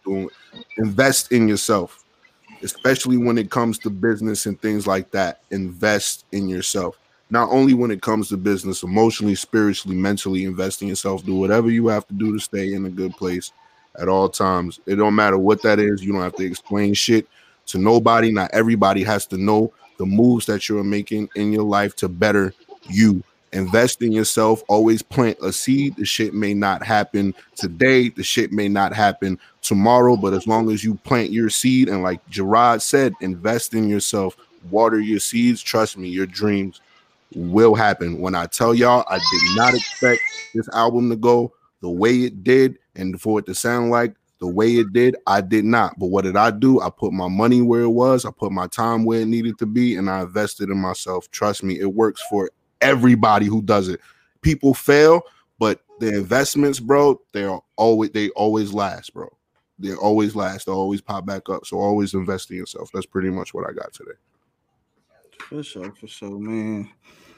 Invest in yourself, especially when it comes to business and things like that. Invest in yourself. Not only when it comes to business, emotionally, spiritually, mentally, invest in yourself. Do whatever you have to do to stay in a good place at all times. It don't matter what that is. You don't have to explain shit to nobody. Not everybody has to know the moves that you're making in your life to better you. Invest in yourself. Always plant a seed. The shit may not happen today. The shit may not happen tomorrow. But as long as you plant your seed, and like Gerard said, invest in yourself. Water your seeds. Trust me, your dreams will happen. When I tell y'all, I did not expect this album to go the way it did and for it to sound like the way it did. I did not. But what did I do? I put my money where it was. I put my time where it needed to be, and I invested in myself. Trust me, it works for everybody who does it. People fail, but the investments, bro, they always last, bro. They always last. They'll always pop back up. So always invest in yourself. That's pretty much what I got today. For sure, man.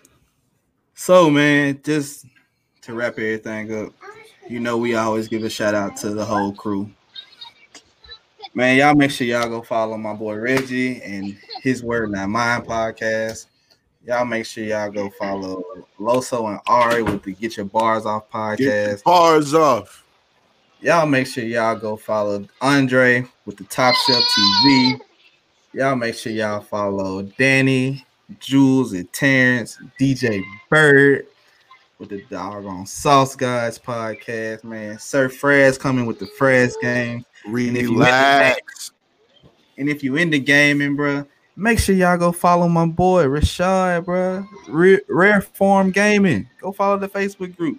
So, man, just to wrap everything up, you know we always give a shout out to the whole crew. Man, y'all make sure y'all go follow my boy Reggie and His Word Not Mine podcast. Y'all make sure y'all go follow Loso and Ari with the Get Your Bars Off podcast. Get bars off. Y'all make sure y'all go follow Andre with the Top Shelf TV. Y'all make sure y'all follow Danny, Jules, and Terrence, DJ Bird with the Doggone Sauce Guys podcast, man. Sir Fraz coming with the Fraz game. Relax. And if you into gaming, bro, make sure y'all go follow my boy Rashad, bro. Rare Form Gaming. Go follow the Facebook group.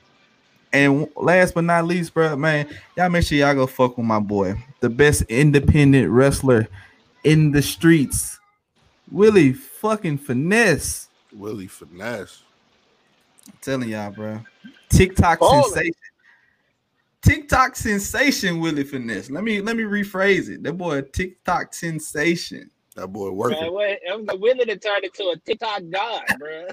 And last but not least, bro, man, y'all make sure y'all go fuck with my boy, the best independent wrestler in the streets, Willie fucking Finesse. Willie Finesse. I'm telling y'all, bro. TikTok sensation, Willie Finesse. Let me rephrase it. That boy a TikTok sensation. That boy working. Man, Willie that turned into a TikTok god, bro.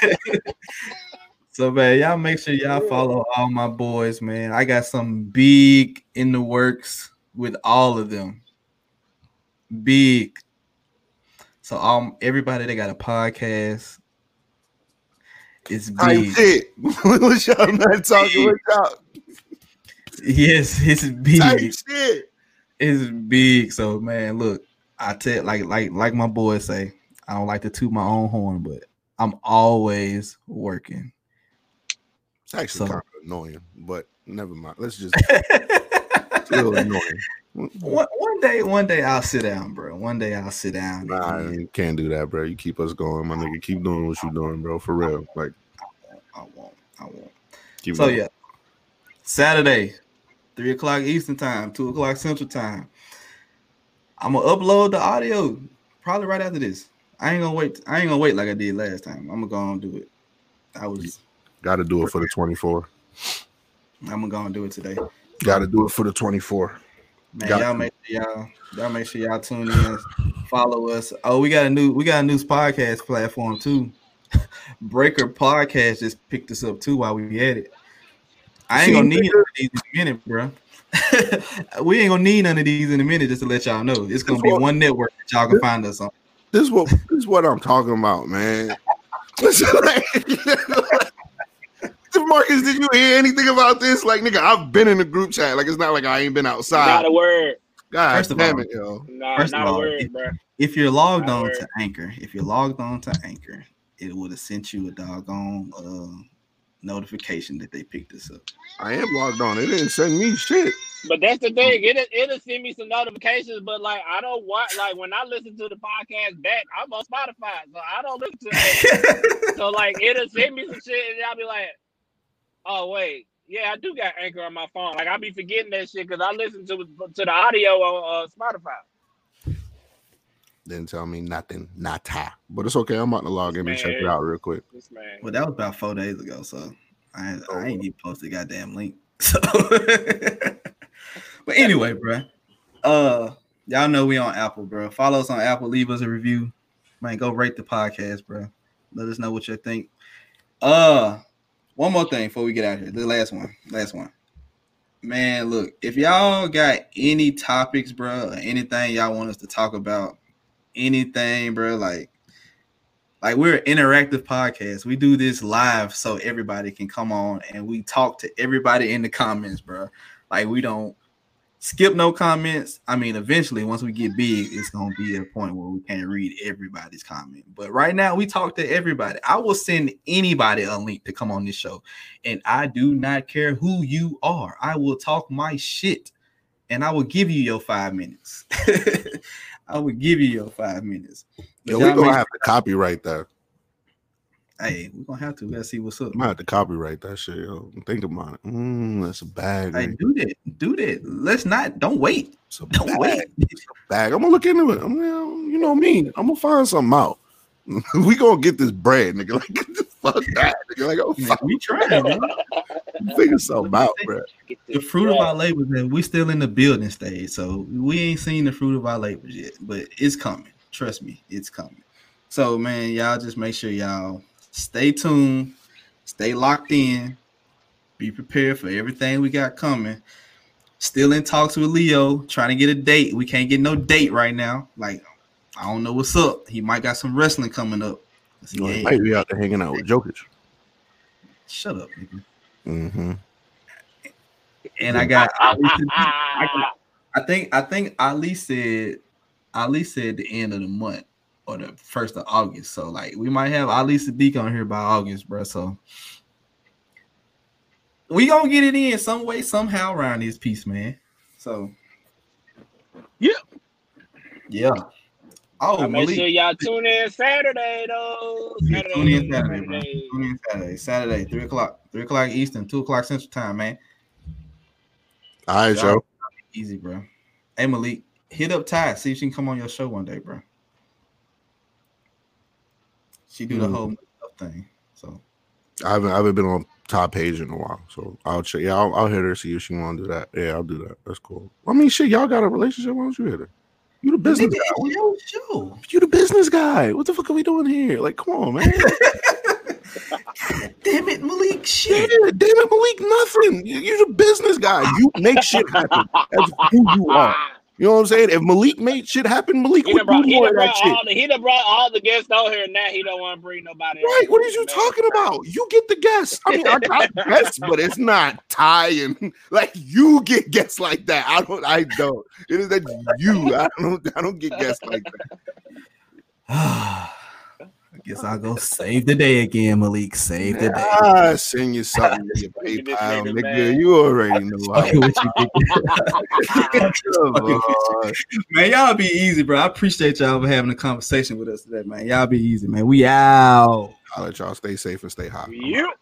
So, man, y'all make sure y'all follow all my boys, man. I got something big in the works with all of them. Big. So, everybody that got a podcast is big. Shit. What y'all not talking about? Yes, it's big. Type shit. It's big. So, man, look, I tell like my boys say, I don't like to toot my own horn, but I'm always working. It's actually kind of annoying, but never mind. Let's just still annoying. One day I'll sit down, bro. One day I'll sit down. Nah, you can't do that, bro. You keep us going, my nigga. Keep doing what you doing, bro. For real. Like, I won't. keep So going. yeah, Saturday, 3:00 Eastern time, 2:00 Central time. I'm gonna upload the audio probably right after this. I ain't gonna wait like I did last time. I'm gonna go and do it. Got to do it for the 24. I'm gonna go and do it today. Got to do it for the 24. Man, y'all make sure y'all tune in, follow us. Oh, we got a new podcast platform too. Breaker Podcast just picked us up too while we at it. I ain't gonna need none of these in a minute, bro. We ain't gonna need none of these in a minute, just to let y'all know. It's gonna be one network that y'all can find us on. This is what I'm talking about, man. Marcus, did you hear anything about this? Like, nigga, I've been in the group chat. Like, it's not like I ain't been outside. Not a word. God First of damn all, it, yo. Not a word, bro. If you're logged on to Anchor, it would have sent you a doggone notification that they picked us up. I am logged on. It didn't send me shit. But that's the thing. It'll send me some notifications, but like I don't watch. Like when I listen to the podcast back, I'm on Spotify, so I don't listen to it. So like it'll send me some shit, and I'll be like, "Oh wait, yeah, I do got Anchor on my phone." Like I'll be forgetting that shit because I listen to the audio on Spotify. Didn't tell me nothing, nada. But it's okay. I'm about to log in and check it out real quick. Well, that was about 4 days ago, so I ain't even posted a goddamn link. So, but anyway, bro, y'all know we on Apple, bro. Follow us on Apple. Leave us a review, man. Go rate the podcast, bro. Let us know what you think. One more thing before we get out here. The last one. Man, look, if y'all got any topics, bro, or anything y'all want us to talk about, anything, bro, like we're an interactive podcast. We do this live so everybody can come on and we talk to everybody in the comments, bro. Like we don't skip no comments. I mean, eventually once we get big, it's gonna be a point where we can't read everybody's comment. But right now we talk to everybody. I will send anybody a link to come on this show, and I do not care who you are. I will talk my shit, and I will give you your 5 minutes. I would give you your 5 minutes. Yeah, we're gonna have to copyright that. Hey, we're gonna have to. Let's see what's up. I'm gonna have to copyright that shit, yo. Think about it. That's a bag. Hey, do that. Let's not. Don't wait. Don't wait. It's a bag. I'm gonna look into it. You know me. I'm gonna find something out. We gonna get this bread, nigga. Like, fuck that, nigga. Like, oh, fuck. We trying, man. Figure something out, bro. The fruit of our labors, man. We still in the building stage, so we ain't seen the fruit of our labors yet, but it's coming. Trust me, it's coming. So, man, y'all just make sure y'all stay tuned, stay locked in, be prepared for everything we got coming. Still in talks with Leo, trying to get a date. We can't get no date right now. Like, I don't know what's up. He might got some wrestling coming up. He might be out there hanging out with Jokic. Shut up, nigga. Mm-hmm. And I got I think Ali said the end of the month or the 1st of August. So like we might have Ali Sadiq on here by August, bro. So we gonna get it in some way, somehow around this piece, man. So yeah. Oh, make sure y'all tune in Saturday though. Saturday, 3:00 Eastern, 2:00 Central Time, man. All right, Joe. Easy, bro. Hey, Malik, hit up Ty. See if she can come on your show one day, bro. She do the whole thing. So I haven't been on top page in a while, so I'll check. Yeah, I'll hit her, see if she want to do that. Yeah, I'll do that. That's cool. I mean, shit, y'all got a relationship. Why don't you hit her? You the business guy. You the business guy. What the fuck are we doing here? Like, come on, man. God damn it, Malik. Shit. Yeah, damn it, Malik. Nothing. You're the business guy. You make shit happen. That's who you are. You know what I'm saying? If Malik made shit happen, Malik would do more of that shit. He done brought all the guests out here, and now he don't want to bring nobody. Right? What are you talking about? You get the guests. I mean, I got guests, but it's not Ty and like you get guests like that. I don't. It is that you. I don't get guests like that. Guess I'll go save the day again, Malik. Save the day. Ah, send you something to your Look at this PayPal, nigga, nigga. man. You already know how. Fucking with you, nigga. Man, y'all be easy, bro. I appreciate y'all for having a conversation with us today, man. Y'all be easy, man. We out. I'll let y'all stay safe and stay hot. You.